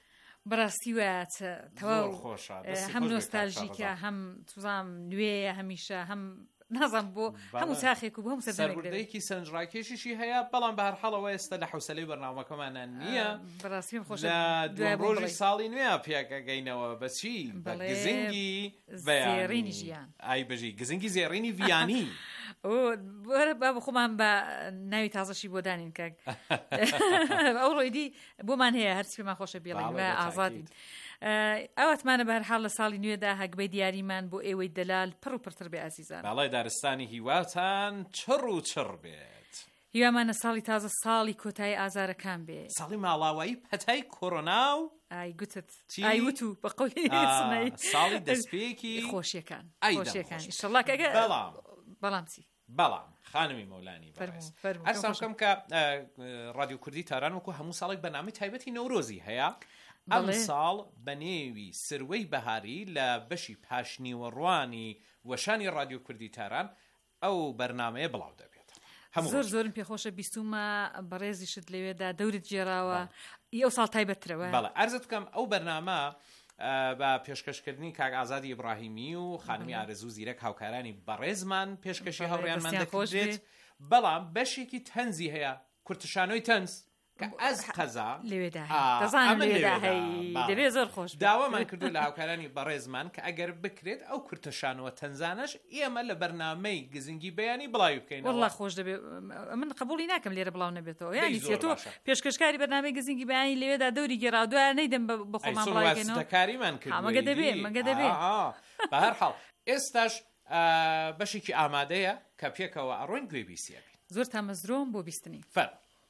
بەڕاستی وایە تەواو خۆشە هەم نۆستالژیکە هەم توزام نوێیە هەمیشە هەم نازم بۆ هەموو چاخێک و بۆ هەموو سەربردەیەکی سنجڕاکێشیشی هەیە بەڵام بە هەر حاڵەوە ئێستا لە حوسەلەی بەرنامەکەمانە نییە بەڕاستیم خۆش لە دوای ڕۆژی ساڵی نوێ پێکەگەینەوە بەچی بە گزنگی زێڕینی ژیان ئای بژی گزنگی زێڕینی ڤیانی وەرە با بە خۆمان بە ناوی تازەشی بۆ دانین کەک ئەو ڕۆیدی بۆمان هەیە هەرچی پێمان خۆشە بێڵین بە ئازادین ئەوەتمانە بەهرحاڵ لە ساڵی نوێدا هەگبەی دیاریمان بۆ ئێوەی دەلال پڕ و پڕتر بێ ئازیزان باڵای دارستانی هیواتان چڕ و چڕ بێت هیوامانە ساڵی تازە ساڵی کۆتایی ئازارەکان بێ ساڵی ماڵاوایی پەتای کۆڕۆنا و ئای گوتت ئای وت و بە قەولی ساڵی دەستپێکی خۆشیەکان خۆشیەکان ئیشەڵڵا کەگە بەڵام بەڵام چی بەڵام خانمی مەولانی هەرسام کەم کە ڕادیۆ کوردی تاران وەکو هەموو ساڵێک بەنامی تایبەتی نەورۆزی هەیە ئەم ساڵ بە نێوی سروەی بەهاری لە بەشی پاشنیوەڕوانی وەشانی ڕادیۆ کوردی تاران ئەو بەرنامەیە بڵاو دەبێت زۆر زۆرم پێخۆشە بیستومە بەڕێزیشت لەوێدا دەورت جێراوە ئەو ساڵ تایبەترەوە بەڵێ عەرزت بکەم ئەو بەرنامە بە پێشکەشکردنی کاک ئازادی ئیبراهیمی و خانمی ئارزوو زیرەک هاوکارانی بەڕێزمان پێشکەشی هەوڕێیانمان دەکرێت بەڵام بەشێکی تەنزی هەیە کورتشانۆی تەنز کە ئەس قەزا لەوێدا دەبێت زۆر خۆش داوامان کردو لە هاوکارانی بەڕێزمان کە ئەگەر بکرێت ئەو کورتشانەوە تەنزانش ئێمە لە بەرنامەی گزنگی بەیانی بڵاوی بکەین وەڵڵا خۆش دەبێت من قبولی ناکەم لێرە بڵاو نەبێتەوە یانی تۆ پێشکەشکاری بەرنامەی گزنگی بەیانی لەوێدا دەوری گێڕا دوای نەیدەم بە خۆمان بڵاوکەینەوە دەکاریمان کرد مەگە دەبێت مەگە دەبێت بە هەر حاڵ ئێستاش بەشێکی ئامادەیە کە پێکەوە ئەڕۆین گوێ بیستیە زۆر تامەزرۆم بۆ بیستنی فەر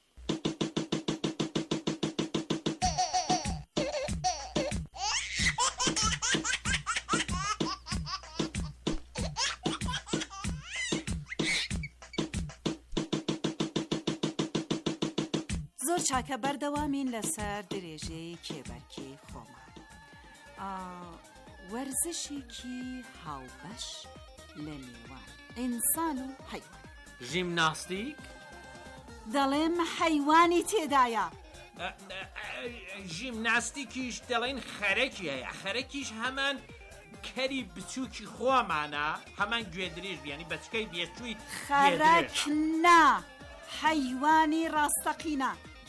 زۆر چاکە بەردەوامین لەسەر درێژەی کێبەرکی خۆمان وەرزشێکی هاوبەش لە نێوان ئینسان و حەیوان ژیمناستیک دەڵێم حەیوانی تێدایە ژیمناستیکیش دەڵێن خەرەکی هەیە خەرەکیش هەمان کەری بچووکی خۆمانە هەمان گوێ درێژ بیانی بەچکەی بێچووی خەرەک نا حەیوانی ڕاستەقینە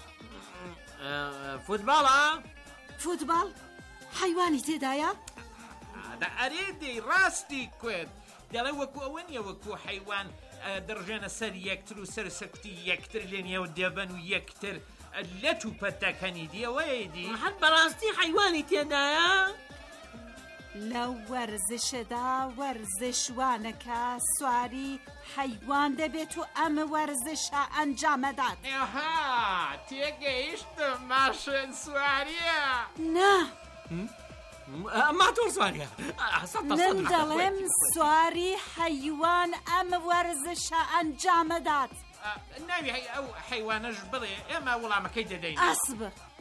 فوتباڵە فوتباڵ حەیوانی تێدایە ئەرێ دەی ڕاستی کوێت دەڵێ وەکو ئەوە نیە وەکو حەیوان دەڕژێنە سەر یەکتر و سەر سەکوتی یەکتر لێنیەوە دێبەن و یەکتر لە توپەتەکەنی دیەوەیدی هەر بەڕاستی حەیوانی تێدایە لە وەرزشەدا وەرزشوانەکە سواری حەیوان دەبێت و ئەمە وەرزشە ئەنجامەدات ئەها تێگەیشتم ماشن سواریە نا ماتۆر سواریە من دەڵێم سواری حەیوان ئەمە وەرزشە ئەنجامەدات ناوی ئەو حەیوانەش بڵێ ئێمە وەڵامەکەی دەدەین ئەسب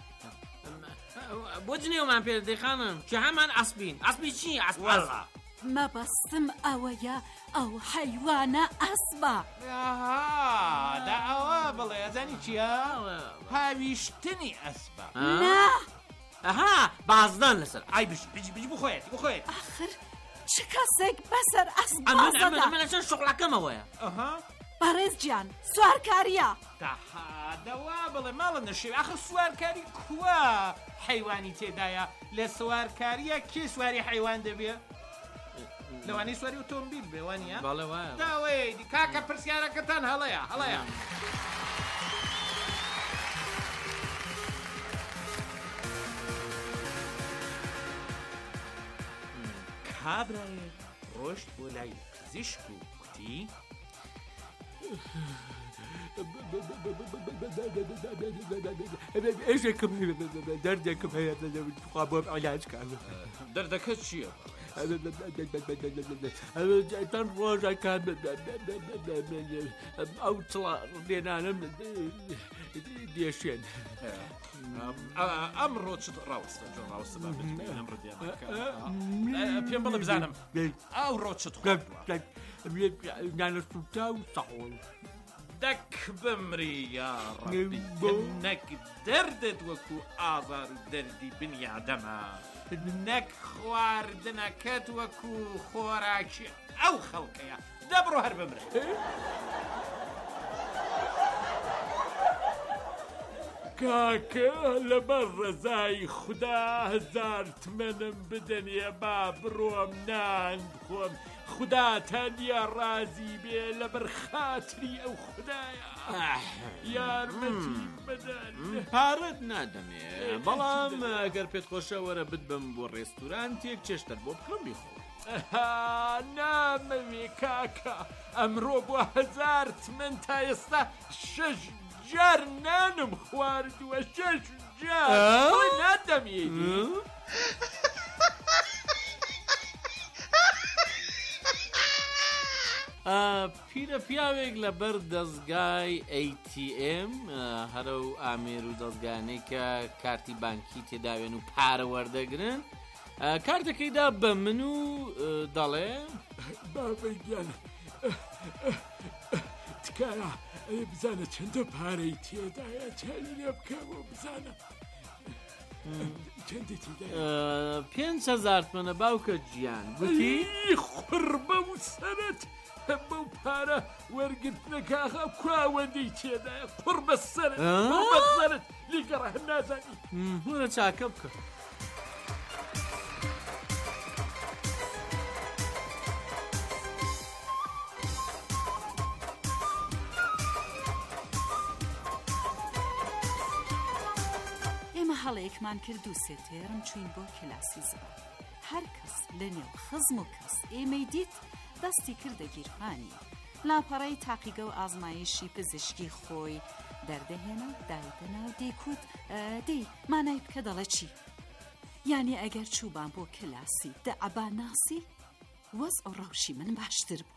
بۆ جنێومان پێ دەیخانم چ هەمان ئەسبین ئەسبی چی ئەسبوەڵە مەبەستم ئەوەیە ئەو حەیوانە ئەسبە دا ئەوە بڵێ ئەزانی چیە هاویشتنی ئەسبە نا ئەها بازدان لەسەر ئای بژ بژ بخۆیەتی بخۆیت ئاخر چ کەسێک بەسەر ئەسب ئەمە لەسەر شوقڵەکەمەوەیە ئەها بەڕێز گیان سوارکاریە دەوا بڵێ ماڵە نەشێوی ئاخر سوارکاری کووە حەیوانی تێدایە لە سوارکاریە کێ سواری حەیوان دەبێ لەوانەی سواری ئۆتۆمبیل بێ وانە بەڵێ وایە داوەیە کاکە پرسیارەکەتان هەڵەیە هەڵەیە کابرایەک ڕۆشت بۆ لای پزیشک و کوتی ئێشێکم دەردێکم هەیە خوا بۆ عیلاجکە دەردەکە چییە؟ تەن ڕۆژەکان ئەو چڵە لێنانم دێشێن ئەمڕۆ چ ڕاوستە ڕاوستە پێم بڵێ بزانم ئەو ڕۆ چت نانە سوتا و ساڵ دەک بمری یا ڕەبی نەک دەردت وەکو ئازار و دەردی بنیادەمە نەک خواردنەکەت وەکو خۆراکی ئەو خەڵکەیە دەبڕۆ هەر بمرە کاکە لەبەر ڕزای خوددا هزار تمەنم بدەنێ با بڕۆم نان بخۆم خوددا تەنیا ڕازی بێ لەبەر خاتری ئەو خوددایە یارمەتی بدەن پارەت نادەمێ بەڵام ئەگەر پێت خۆشە وەرە بتبم بۆ ڕێستورانتێک چێشتەر بۆ بکڕم بیخۆ نامەوێ کاکە ئەمڕۆ بۆ هەزار تمەن تا ئێستا شەش جار نانم خواردووە شەش جار نادەمێنی پیرە پیاوێک لەبەر دەستگای ئەی تی ئێم هەرە و ئامێر و دەستگانەی کە کارتی بانکی تێداوێن و پارە وەردەگرن کارتەکەیدا بە من و دەڵێ بابەیگیان تکایە ئەێ بزانە چەندە پارەی تێدایە چالی لێ بکەمەوە بزانە چەندی تێدایە پێنج هەزار تمەنە باوکە گیان گوتی خوڕبە و سەرت بەو پارە وەرگرتنەکە ئاخا کواوەندەی تێدایە قوڕ بە سەرت قوڕ بە سەرت لیگەڕە هەر نازانی وەرە چاکە بکە هەڵەیەکمان کرد و سێتێرم چوین بۆ کلاسی زمان هەر کەس لە نێو خزم و کەس ئێمەی دیت دەستی کردە گیرفانی لاپەڕەی تاقیگە و ئازمایشی پزیشکی خۆی دەردەهێنا دایدەنا و دەیکوت دەی مانای بکە دەڵە چی یعنی ئەگەر چووبان بۆ کلاسی دە ئەبا ناسی وەز ئەو ڕەوشی من باشتر بوو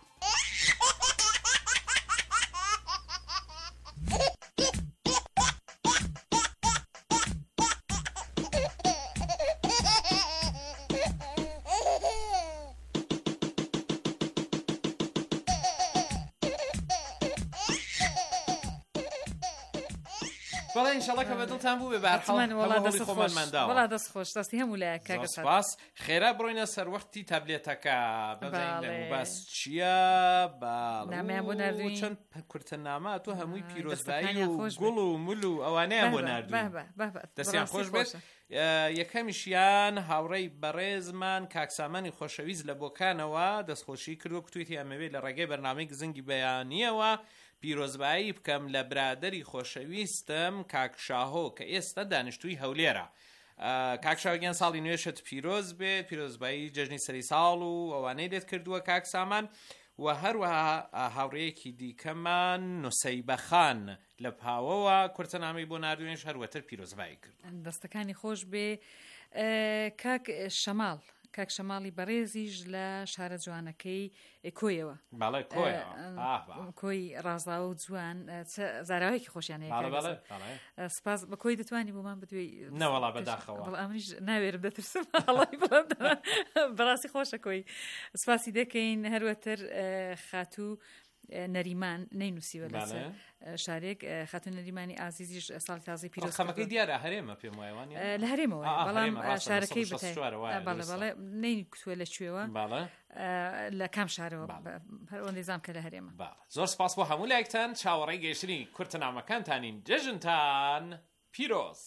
بەڵێ ئینشەڵڵا کە بەدڵتان بوو بێ بەرحەڵ وەڵا دەست خۆش دەستی هەموو لایە کاکە سپاس خێرا بڕۆینە سەر وەختی تابلێتەکە بەزین لە باس چییە نامیان بۆ نردووی چەند کورتەنامە تۆ هەمووی پیرۆزبایی و گوڵ و مول و ئەوانەیان بۆ نردووی دەستیان خۆش بێت یەکەمیشیان هاوڕێی بەڕێزمان کاکسامانی خۆشەویست لە بۆکانەوە دەستخۆشی کردو کتویتی ئەمەوێت لە ڕێگەی بەرنامەی گزنگی بەیانیەوە پیرۆزبایی بکەم لە برادری خۆشەویستم کاکشاهۆ کە ئێستا دانیشتووی هەولێرە کاکشاوگیان ساڵی نوێشت پیرۆز بێت پیرۆزبایی جەژنی سەری ساڵ و ئەوانەی دێت کردووە کاکسامان و هەروەها هاوڕەیەکی دیکەمان نوسەیبەخان لە پاوەوە کورتەنامەی بۆ نردوێنش هەروەتر پیرۆزبایی کرد دەستەکانی خۆش بێ کاک شەماڵ کاک شەماڵی بەڕێزیش لە شارە جوانەکەی کۆیەوە باڵێ کۆیە کۆی ڕازاوە و جوان زاراوەیەکی خۆشیان هەیە سپاس بە کۆی دەتوانی بۆمان بدوێ نەوەڵا بەداخەوە ئەمریش ناوێرم دەترسم بەڕاستی خۆشە کۆی سپاسی دەکەین هەروەتر خاتوو نەریمان نەینووسیوە لەسەر شارێک خاتون نەریمانی ئازیزیش ساڵی تازەی پیرۆز خەمەکەی دیارە هەرێمە پێم وایوانی لە هەرێمەوە بەڵام شارەکەی بەڵێ بەڵێ نەینکوتووە لەکوێوە لە کام شارەوە هەر ئەوەندەی زانم کە لە هەرێمە زۆر سپاس بۆ هەموو لایەکتان چاوەڕێی گەیشتنی کورتەنامەکانتانین جەژنتان پیرۆز.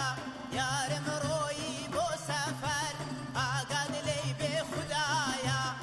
يارم روي بو سفر آقاد لي بخدايا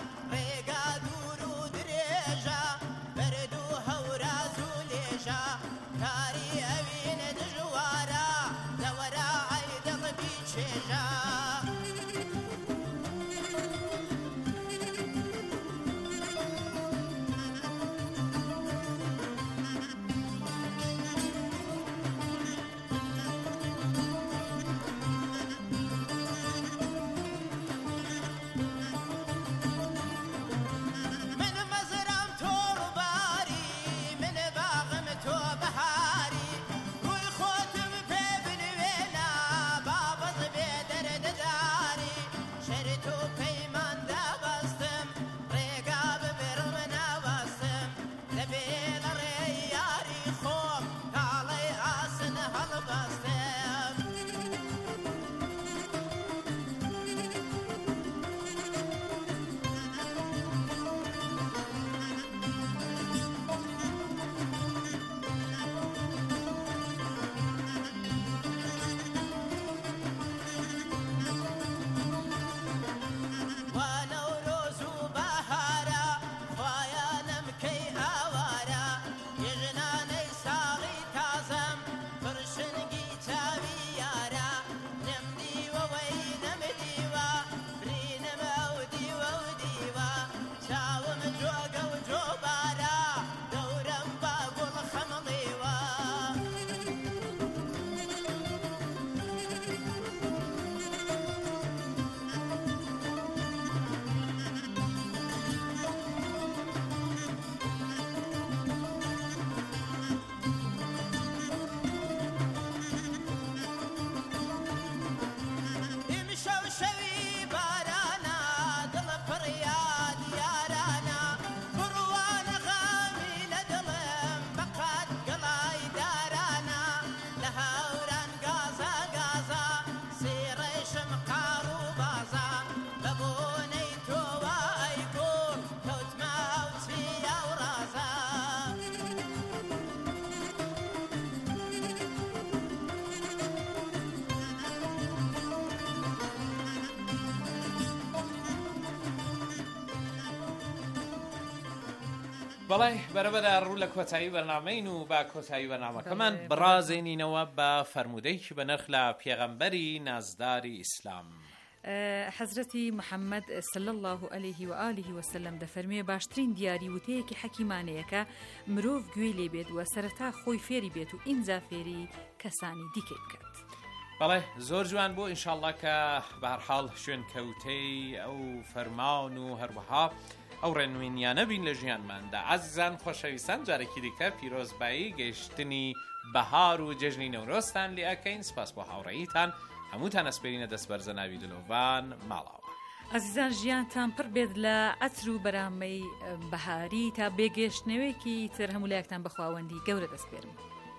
بەڵێ بەرەبەرە ڕوو لە کۆتایی بەرنامەین و با کۆتایی بەرنامەکەمان بڕازێنینەوە بە فەرمودەیەکی بەنرخ لە پێغەمبەری نازداری ئیسلام. حەزرەتی محەممەد صلی الله عليه و آله وسلم دەفەرمێ باشترین دیاری وتەیەکی حەکیمانەیەکە مرۆڤ گوێی لێ بێت و سەرەتا خۆی فێری بێت و ئینجا فێری کەسانی دیکەی بکات. بەڵێ زۆر جوان بۆ ئینشاءڵڵا کە بەهەرحاڵ شوێن کەوتەی ئەو فەرمان و هەروەها ئەو ڕێنوێنیانە بین لە ژیانماندا. عەزیزان خۆشەویستان جارێکی دیکە پیرۆزبایی گەیشتنی بەهار و جەژنی نەورۆستان لێ ئەکەین. سپاس بۆ هاوڕێیتان، هەمووتان ئەسپێرینە دەست بەرزە ناوی دلۆڤان ماڵاوە. ئەزیزان ژیانتان پڕ بێت لە ئەتر و بەرامەی بەهاری تا بێگەشتنەوەیەکی تر هەموو لایەکتان بەخواوەندی گەورە دەستپێرم.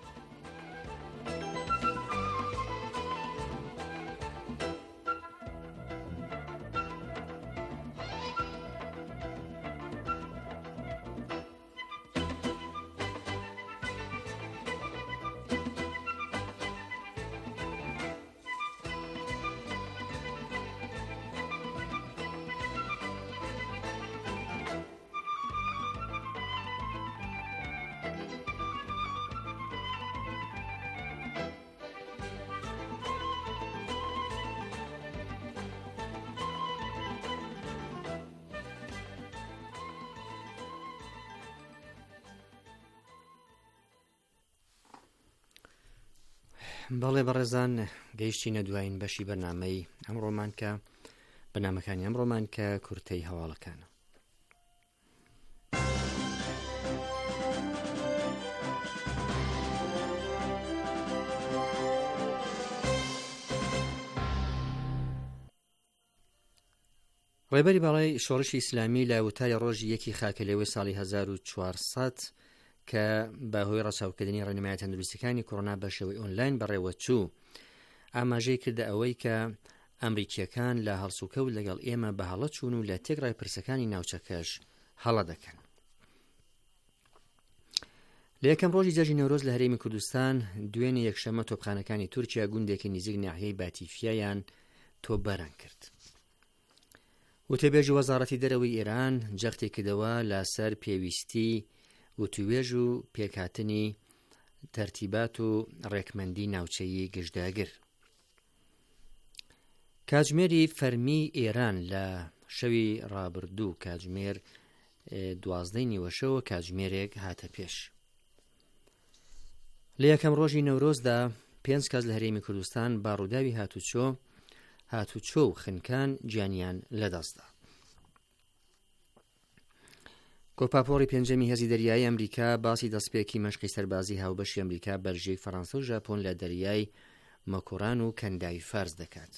بەڵێ بەڕێزان گەیشتینە دوایین بەشی بەرنامەی ئەمڕۆمان کە بەنامەکانی ئەمڕۆمان کە کورتەی هەواڵەکانە. ڕێبەری باڵای شۆڕشی ئیسلامی لە وتای ڕۆژی یەکی خاکەلێوەی ساڵی هەزار و چوارسەد کە بەهۆی ڕەچاوکردنی ڕێنمای تەندروستیەکانی کۆڕۆنا بە شێوەی ئۆنلاین بەڕێوە چوو، ئاماژەی کردە ئەوەی کە ئەمریکیەکان لە هەڵسوکەوت لەگەڵ ئێمە بە هەڵە چوون و لە تێکڕای پرسەکانی ناوچەکەش هەڵە دەکەن. لە یەکەم ڕۆژی جەژنی نەورۆز لە هەرێمی کوردستان دوێنێ یەکشەمە تۆپخانەکانی تورکیا گوندێکی نزیک ناحیەی باتیفیایان تۆپبەران کرد. وتەبێژی وەزارەتی دەرەوەی ئێران جەختی کردەوە لەسەر پێویستی وتوێژ و پێکهاتنی تەرتیبات و ڕێکمەندی ناوچەیی گشتداگر. کاتژمێری فەرمی ئێران لە شەوی ڕابردوو کاتژمێر دوازدەی نیوەشەوە کاتژمێرێک هاتە پێش. لە یەکەم ڕۆژی نەورۆزدا پێنج کەس لە هەرێمی کوردستان باڕووداوی هاتوچۆ هاتوچۆ و خنکان گیانیان لەدەستدا. کۆپاپۆڕی پێنجەمی هێزی دەریایی ئەمریکا باسی دەستپێکی مەشقی سەربازی هاوبەشی ئەمریکا بەلژیک فەڕەنسا و ژاپۆن لە دەریای مەکۆڕان و کەندای فارس دەکات.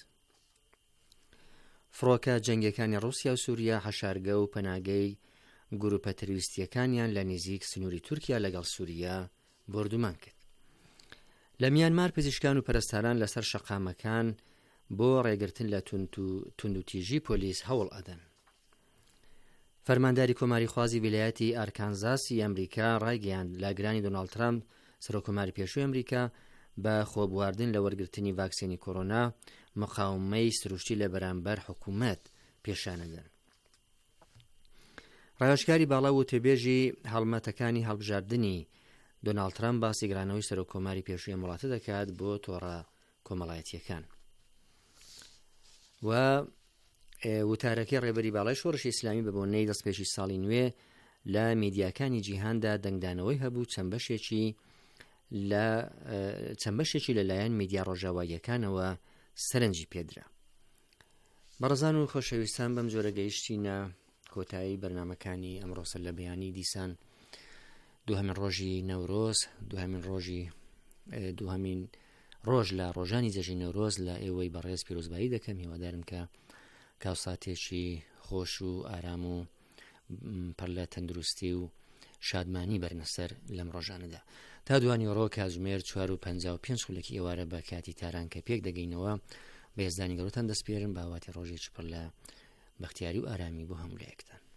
فڕۆکە جەنگەکانی ڕووسیا و سووریا حەشارگە و پەناگەی گروپە تەروریستیەکانیان لە نزیک سنووری تورکیا لەگەڵ سووریا بردومان کرد. لە میانمار پزیشکان و پەرستاران لەسەر شەقامەکان بۆ ڕێگرتن لە توندوتیژی پۆلیس هەوڵ ئەدەن. فەرمانداری کۆماری خوازی ویلایەتی ئارکانزاسی ئەمریکا ڕایگەیاند لاگرانی دۆناڵد ترامپ سەرۆکۆماری پێشووی ئەمریکا بە خۆبواردن لە وەرگرتنی ڤاکسینی کۆڕۆنا مقاومەی سروشتی لە بەرامبەر حکوومەت پیشانەدەن. ڕایۆژکاری باڵا و تێبێژی هەڵمەتەکانی هەڵبژاردننی دۆناڵد ترامپ باسی گرانەوەی سەرۆکۆماری پێشووی وڵاتە دەکات بۆ تۆڕە کۆمەڵایەتیەکان. و وتارەکەی ڕێبەری باڵای شۆڕشی ئیسلامی بە بۆنەی دەستپێشی ساڵی نوێ لە میدیاکانی جیهاندا دەنگدانەوەی هەبوو چەند بەشێکی لە چەند بەشێکی لەلایەن میدیا ڕۆژاواییەکانەوە سەرنجی پێدرا. بەڕێزان و خۆشەویستان بەم جۆرە گەیشتینە کۆتایی بەرنامەکانی ئەمڕۆ لە بەیانی دیسان دووهەمین ڕۆژی نەورۆز دووهەمین ڕۆژی دووهەمین ڕۆژ لە ڕۆژانی جەژنی نەورۆز لە ئێوەی بەڕێز پیرۆزبایی دەکەم. هیوادارم کە کاوساتێکی خۆش و ئارام و پڕ لە تەندروستی و شادمانی بەرنەسەر لەم ڕۆژانەدا. تا دوانی ڕۆ کاتژمێر چوار و پەنجا و پێنج خولەکی ئێوارە بە کاتی تاران کە پێک دەگەینەوە بە هێزدانی گەورەتان دەستپێرن باواتی ڕۆژێکی پڕ لە بەختیاری و ئارامی بۆ هەموو لایەکتان.